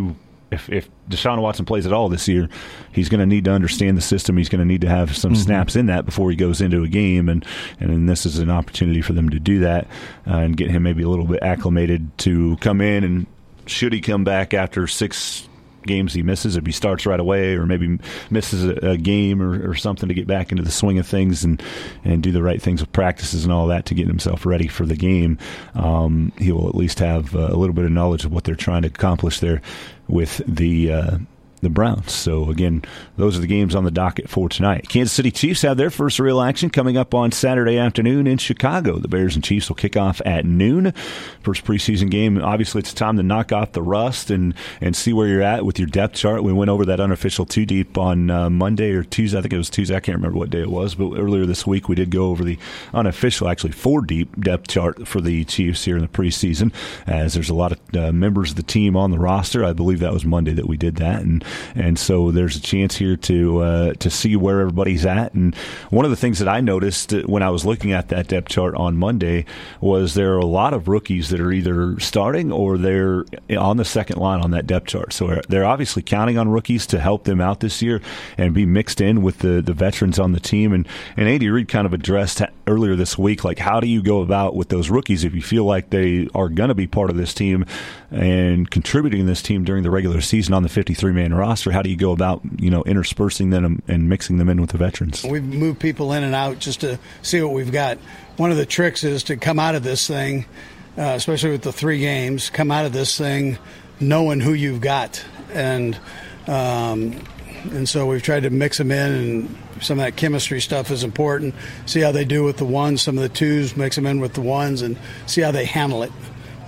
Deshaun Watson plays at all this year, he's going to need to understand the system. He's going to need to have some snaps in that before he goes into a game, and this is an opportunity for them to do that and get him maybe a little bit acclimated to come in. And should he come back after 6 games he misses, if he starts right away or maybe misses a game or something, to get back into the swing of things and do the right things with practices and all that to get himself ready for the game, he will at least have a little bit of knowledge of what they're trying to accomplish there with the Browns. So, again, those are the games on the docket for tonight. Kansas City Chiefs have their first real action coming up on Saturday afternoon in Chicago. The Bears and Chiefs will kick off at noon. First preseason game. Obviously, it's time to knock off the rust and see where you're at with your depth chart. We went over that unofficial 2-deep on Monday or Tuesday. I think it was Tuesday. I can't remember what day it was, but earlier this week we did go over the unofficial, actually 4-deep depth chart for the Chiefs here in the preseason, as there's a lot of members of the team on the roster. I believe that was Monday that we did that, and so there's a chance here to see where everybody's at. And one of the things that I noticed when I was looking at that depth chart on Monday was there are a lot of rookies that are either starting or they're on the second line on that depth chart. So they're obviously counting on rookies to help them out this year and be mixed in with the veterans on the team. And Andy Reid kind of addressed earlier this week, like, how do you go about with those rookies if you feel like they are going to be part of this team and contributing to this team during the regular season on the 53-man roster? How do you go about, interspersing them and mixing them in with the veterans? We've moved people in and out just to see what we've got. One of the tricks is to come out of this thing, especially with the 3 games, come out of this thing knowing who you've got. And so we've tried to mix them in, and some of that chemistry stuff is important. See how they do with the 1s, some of the 2s, mix them in with the 1s, and see how they handle it.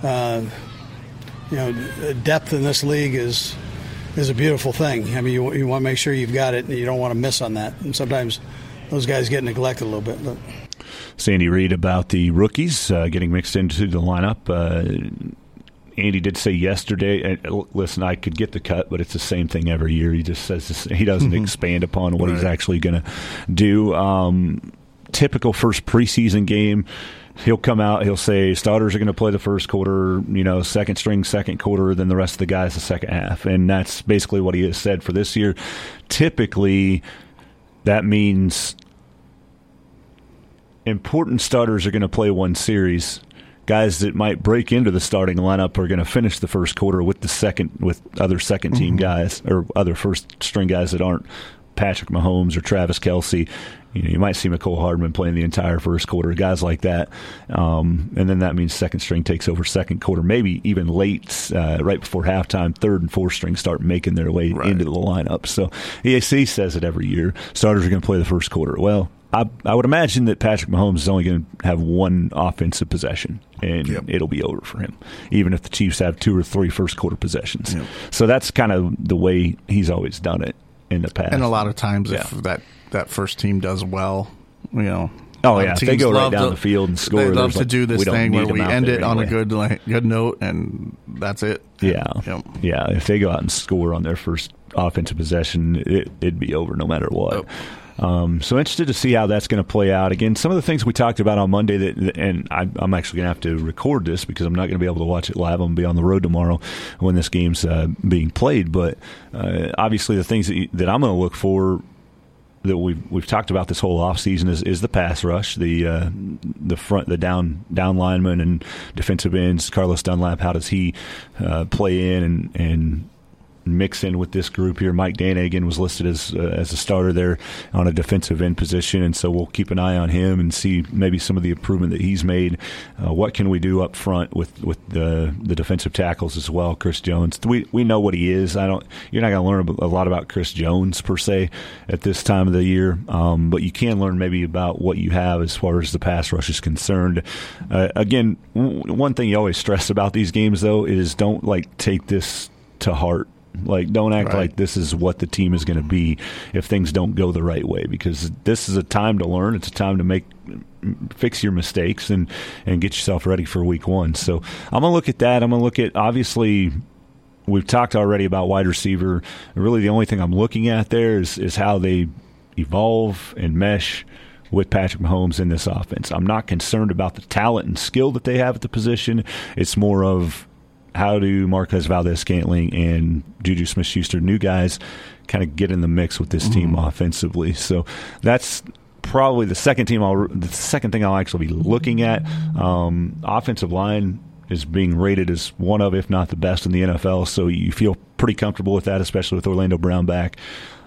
Depth in this league is a beautiful thing. I mean, you want to make sure you've got it, and you don't want to miss on that. And sometimes those guys get neglected a little bit. But Sandy Reid about the rookies getting mixed into the lineup. Andy did say yesterday, listen, I could get the cut, but it's the same thing every year. He just says this, he doesn't expand upon what he's actually going to do. Typical first preseason game. He'll come out, he'll say starters are going to play the first quarter, second string, second quarter, then the rest of the guys the second half. And that's basically what he has said for this year. Typically, that means important starters are going to play one series. Guys that might break into the starting lineup are going to finish the first quarter with other second team guys or other first string guys that aren't Patrick Mahomes or Travis Kelce. You might see McCole Hardman playing the entire first quarter, guys like that. And then that means second string takes over second quarter, maybe even late, right before halftime, third and fourth string start making their way into the lineup. So EAC says it every year. Starters are going to play the first quarter. Well, I would imagine that Patrick Mahomes is only going to have one offensive possession, and it'll be over for him, even if the Chiefs have 2 or 3 first quarter possessions. Yep. So that's kind of the way he's always done it in the past. And a lot of times if that first team does well, Oh, yeah. If they go right down the field and score. They love to do this thing where we end it on a good note, and that's it. Yeah. Yeah. If they go out and score on their first offensive possession, it'd be over no matter what. So interested to see how that's going to play out. Again, some of the things we talked about on Monday, and I'm actually going to have to record this because I'm not going to be able to watch it live. I'm going to be on the road tomorrow when this game's being played. But obviously the things that I'm going to look for that we've talked about this whole offseason is the pass rush, the front, the down linemen and defensive ends. Carlos Dunlap, how does he play in and mix in with this group here? Mike Danagan was listed as a starter there on a defensive end position, and so we'll keep an eye on him and see maybe some of the improvement that he's made. What can we do up front with the defensive tackles as well? Chris Jones, we know what he is. You're not going to learn a lot about Chris Jones per se at this time of the year, but you can learn maybe about what you have as far as the pass rush is concerned. Again, one thing you always stress about these games though is don't take this to heart Like, don't act like this is what the team is going to be if things don't go the right way, because this is a time to learn. It's a time to fix your mistakes and get yourself ready for week 1. So I'm going to look at that. I'm going to look at, obviously, we've talked already about wide receiver. Really, the only thing I'm looking at there is how they evolve and mesh with Patrick Mahomes in this offense. I'm not concerned about the talent and skill that they have at the position. It's more of how do Marquez Valdes-Scantling and Juju Smith-Schuster, new guys, kind of get in the mix with this team offensively. So that's probably the second thing I'll actually be looking at. Offensive line is being rated as one of, if not the best in the NFL, so you feel pretty comfortable with that, especially with Orlando Brown back.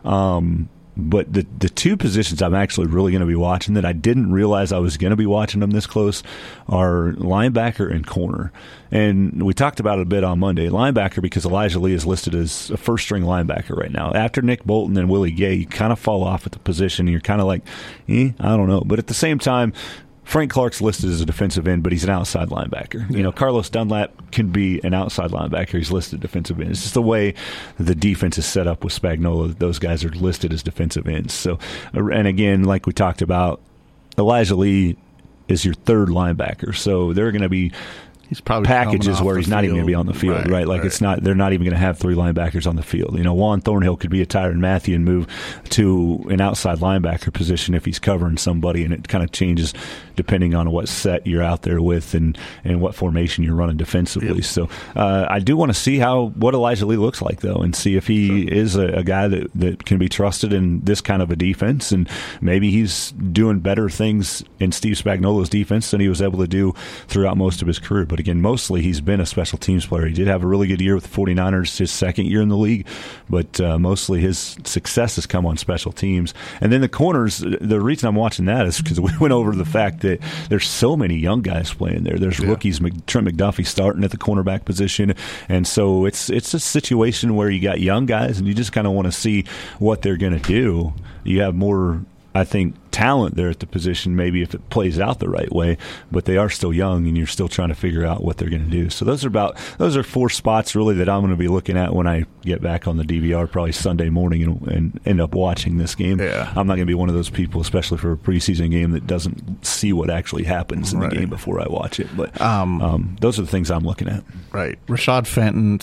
But the two positions I'm actually really going to be watching that I didn't realize I was going to be watching them this close are linebacker and corner. And we talked about it a bit on Monday. Linebacker, because Elijah Lee is listed as a first-string linebacker right now. After Nick Bolton and Willie Gay, you kind of fall off at the position, and you're kind of like, I don't know. But at the same time, Frank Clark's listed as a defensive end, but he's an outside linebacker. You know, Carlos Dunlap can be an outside linebacker. He's listed defensive end. It's just the way the defense is set up with Spagnuolo. Those guys are listed as defensive ends. So, and again, like we talked about, Elijah Lee is your third linebacker. So they're going to be he's probably packages where he's not even going to be on the field, right? Like it's not, they're not even going to have three linebackers on the field. You know, Juan Thornhill could be a Tyrann Mathieu and move to an outside linebacker position if he's covering somebody, and it kind of changes depending on what set you're out there with and what formation you're running defensively. Yep. So I do want to see what Elijah Lee looks like, though, and see if he is a guy that can be trusted in this kind of a defense, and maybe he's doing better things in Steve Spagnuolo's defense than he was able to do throughout most of his career. But again, mostly he's been a special teams player. He did have a really good year with the 49ers, his second year in the league, but mostly his success has come on special teams. And then the corners, the reason I'm watching that is because we went over the fact that there's so many young guys playing there. There's rookies, Trent McDuffie starting at the cornerback position, and so it's a situation where you got young guys and you just kind of want to see what they're going to do. You have more, I think, talent there at the position, maybe if it plays out the right way, but they are still young and you're still trying to figure out what they're going to do. So those are four spots really that I'm going to be looking at when I get back on the DVR probably Sunday morning and end up watching this game. Yeah. I'm not going to be one of those people, especially for a preseason game, that doesn't see what actually happens in the game before I watch it. But those are the things I'm looking at. Right. Rashad Fenton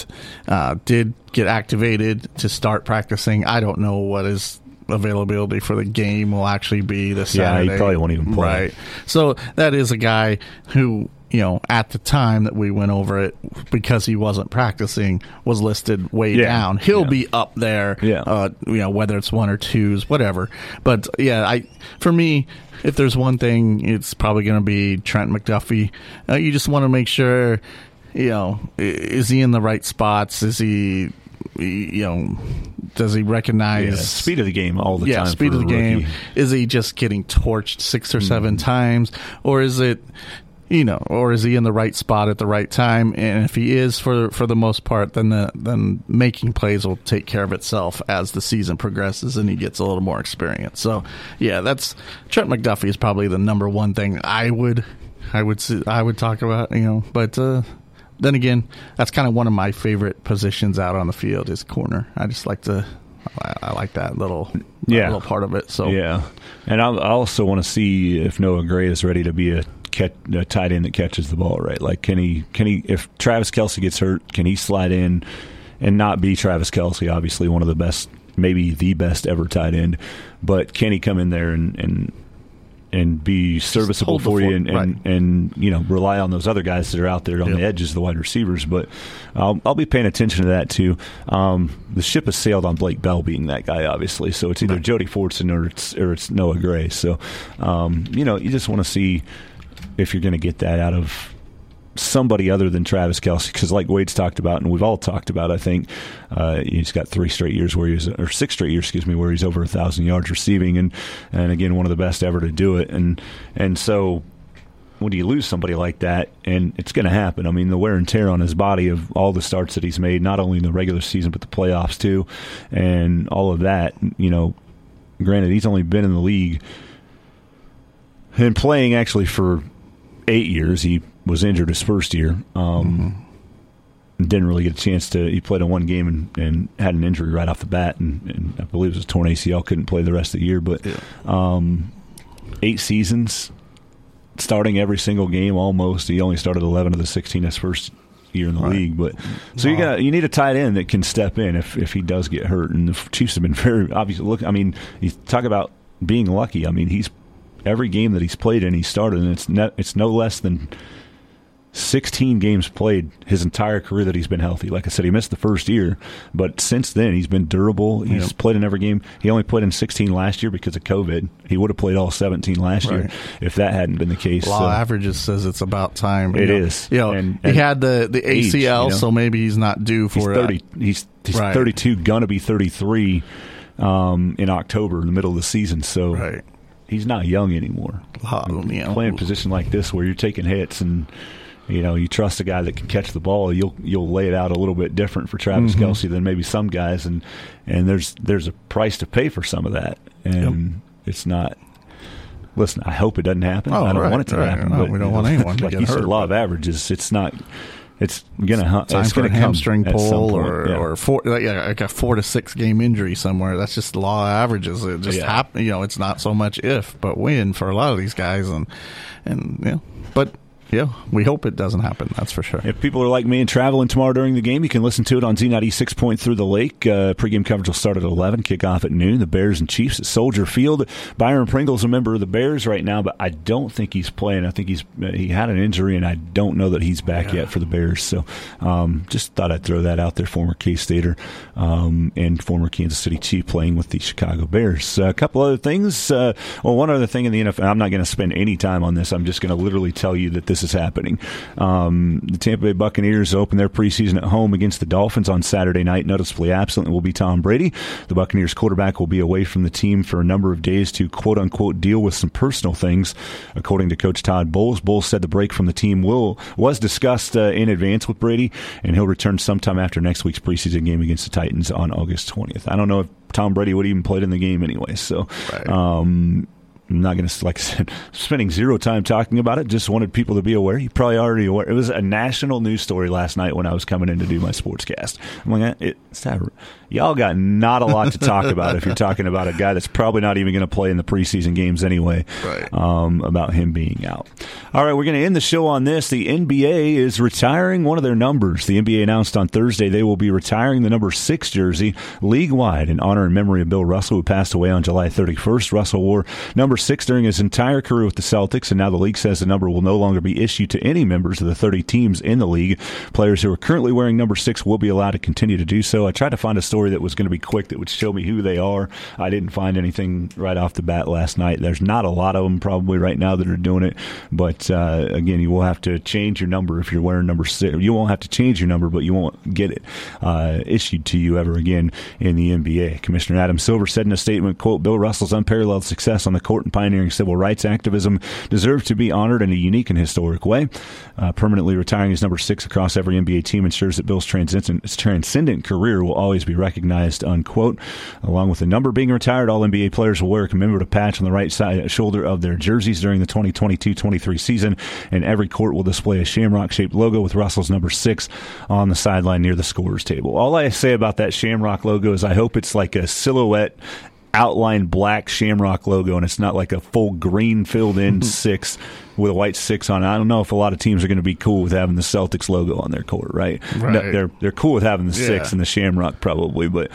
did get activated to start practicing. I don't know what his availability for the game will actually be this Saturday. Yeah, he probably won't even play. Right. So that is a guy who, you know, at the time that we went over it, because he wasn't practicing, was listed way down. He'll be up there, you know, whether it's one or twos, whatever. But, for me, if there's one thing, it's probably going to be Trent McDuffie. You just want to make sure, you know, is he in the right spots? Is he, you know, does he recognize speed of the game all the time? Speed of the game. Is he just getting torched 6 or 7 times, or is it, you know, or is he in the right spot at the right time? And if he is, for the most part, then making plays will take care of itself as the season progresses and he gets a little more experience. So that's Trent McDuffie is probably the number one thing I would talk about, you know, but. Then again, that's kind of one of my favorite positions out on the field is corner. I just like I like that little part of it. So and I also want to see if Noah Gray is ready to be a tight end that catches the ball right. Like, can he? If Travis Kelce gets hurt, can he slide in and not be Travis Kelce? Obviously, one of the best, maybe the best ever tight end, but can he come in there and be serviceable for you and you know, rely on those other guys that are out there on the edges, the wide receivers. But I'll be paying attention to that too. The ship has sailed on Blake Bell being that guy, obviously. So it's either Jody Fortson or it's Noah Gray. So you know, you just want to see if you're going to get that out of somebody other than Travis Kelce, because like Wade's talked about and we've all talked about, I think he's got 6 straight years where he's over 1,000 yards receiving, and again, one of the best ever to do it. And so when you lose somebody like that, and it's going to happen, I mean, the wear and tear on his body of all the starts that he's made, not only in the regular season but the playoffs too, and all of that, you know, granted he's only been in the league and playing actually for 8 years. He was injured his first year. didn't really get a chance to. He played in one game and had an injury right off the bat, and I believe it was a torn ACL. Couldn't play the rest of the year, but 8 seasons, starting every single game almost. He only started 11 of the 16 his first year in the league, but so you need a tight end that can step in if he does get hurt. And the Chiefs have been very obvious. Look, I mean, you talk about being lucky. I mean, he's every game that he's played in, he started, and it's no less than 16 games played his entire career that he's been healthy. Like I said, he missed the first year, but since then he's been durable. He's played in every game. He only played in 16 last year because of COVID. He would have played all 17 last year if that hadn't been the case. Law averages says it's about time. It is. And he had the ACL, so maybe he's not due for he's 30. He's 32, gonna be 33 in October, in the middle of the season. So he's not young anymore. Playing a position like this where you're taking hits and you trust a guy that can catch the ball, you'll lay it out a little bit different for Travis Kelce than maybe some guys, and there's a price to pay for some of that, and it's not. Listen, I hope it doesn't happen. I don't want it to happen. No, but we don't want anyone to like get you hurt. said, law of averages. It's not. It's gonna time for a hamstring pull or like a 4 to 6 game injury somewhere. That's just law of averages. It just happen. It's not so much if but when for a lot of these guys, and but. Yeah, we hope it doesn't happen. That's for sure. If people are like me and traveling tomorrow during the game, you can listen to it on Z96 Point Through the Lake. Pregame coverage will start at 11, kick off at noon. The Bears and Chiefs at Soldier Field. Byron Pringle's a member of the Bears right now, but I don't think he's playing. I think he had an injury, and I don't know that he's back yet for the Bears. So just thought I'd throw that out there. Former K-Stater and former Kansas City Chief playing with the Chicago Bears. A couple other things. One other thing in the NFL. I'm not going to spend any time on this. I'm just going to literally tell you that this is happening. The Tampa Bay Buccaneers open their preseason at home against the Dolphins on Saturday night. Noticeably absent will be Tom Brady. The Buccaneers quarterback will be away from the team for a number of days to quote-unquote deal with some personal things, according to Coach Todd Bowles. Bowles said the break from the team was discussed in advance with Brady, and he'll return sometime after next week's preseason game against the Titans on August 20th. I don't know if Tom Brady would even played in the game anyway, so I'm not going to, like I said, spending zero time talking about it. Just wanted people to be aware. You're probably already aware. It was a national news story last night when I was coming in to do my sportscast. I'm like, y'all got not a lot to talk about if you're talking about a guy that's probably not even going to play in the preseason games anyway, about him being out. All right, we're going to end the show on this. The NBA is retiring one of their numbers. The NBA announced on Thursday they will be retiring the number 6 jersey league-wide in honor and memory of Bill Russell, who passed away on July 31st. Russell wore number 6 during his entire career with the Celtics, and now the league says the number will no longer be issued to any members of the 30 teams in the league. Players who are currently wearing number 6 will be allowed to continue to do so. I tried to find a story that was going to be quick that would show me who they are. I didn't find anything right off the bat last night. There's not a lot of them probably right now that are doing it, but again, you will have to change your number if you're wearing number 6. You won't have to change your number, but you won't get it issued to you ever again in the NBA. Commissioner Adam Silver said in a statement, quote, Bill Russell's unparalleled success on the court and pioneering civil rights activism deserves to be honored in a unique and historic way. Permanently retiring his number 6 across every NBA team ensures that Bill's transcendent career will always be recognized, unquote. Along with the number being retired, all NBA players will wear a commemorative patch on the right side shoulder of their jerseys during the 2022-23 season, and every court will display a shamrock-shaped logo with Russell's number 6 on the sideline near the scorer's table. All I say about that shamrock logo is I hope it's like a silhouette outline black shamrock logo, and it's not like a full green filled in 6 with a white 6 on it. I don't know if a lot of teams are going to be cool with having the Celtics logo on their court, right? No, they're cool with having the 6 and the shamrock probably, but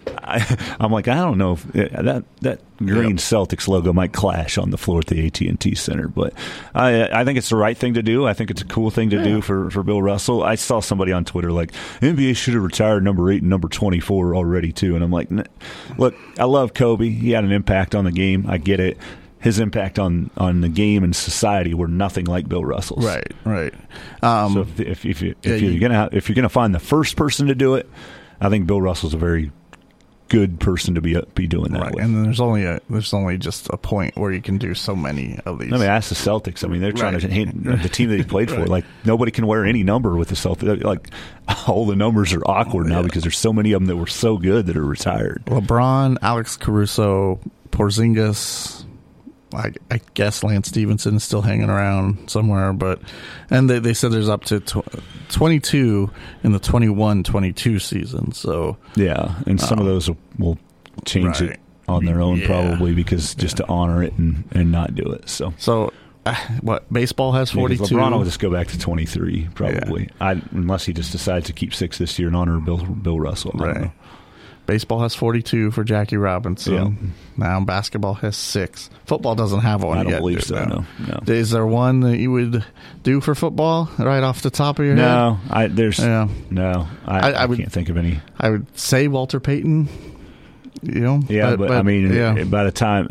I'm like, I don't know if that green Celtics logo might clash on the floor at the AT&T Center, but I think it's the right thing to do. I think it's a cool thing to do for Bill Russell. I saw somebody on Twitter like, NBA should have retired number 8 and number 24 already too, and I'm like, look, I love Kobe. He had an impact on the game. I get it. His impact on the game and society were nothing like Bill Russell's. Right. So if you're gonna find the first person to do it, I think Bill Russell's a very good person to be doing that with. And then there's only just a point where you can do so many of these. I mean, ask the Celtics. I mean, they're trying to hate the team that he played for. Like, nobody can wear any number with the Celtics. Like, all the numbers are awkward now because there's so many of them that were so good that are retired. LeBron, Alex Caruso, Porzingis. I guess Lance Stevenson is still hanging around somewhere, and they said there's up to 22 in the 21-22 season. So yeah, and some of those will change it on their own probably because just to honor it and not do it. So what, baseball has 42? LeBron will just go back to 23 probably, unless he just decides to keep 6 this year and honor Bill Russell. I don't know. Baseball has 42 for Jackie Robinson. Yeah. Now basketball has 6. Football doesn't have one yet. I don't believe so. No. Is there one that you would do for football right off the top of your head? No, I can't think of any. I would say Walter Payton. But I mean, by the time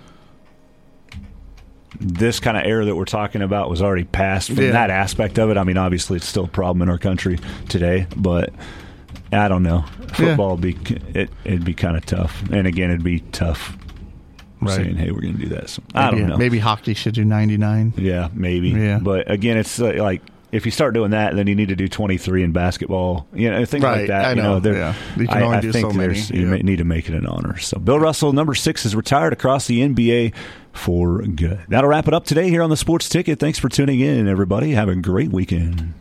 this kind of era that we're talking about was already past from that aspect of it. I mean, obviously it's still a problem in our country today, but I don't know. Football it'd be kind of tough, and again, it'd be tough saying, "Hey, we're going to do that." So, I don't know. Maybe hockey should do 99. Yeah, maybe. Yeah. But again, it's like if you start doing that, then you need to do 23 in basketball. Things like that. I know. You can only do so many. You need to make it an honor. So, Bill Russell, number 6, is retired across the NBA for good. That'll wrap it up today here on the Sports Ticket. Thanks for tuning in, everybody. Have a great weekend.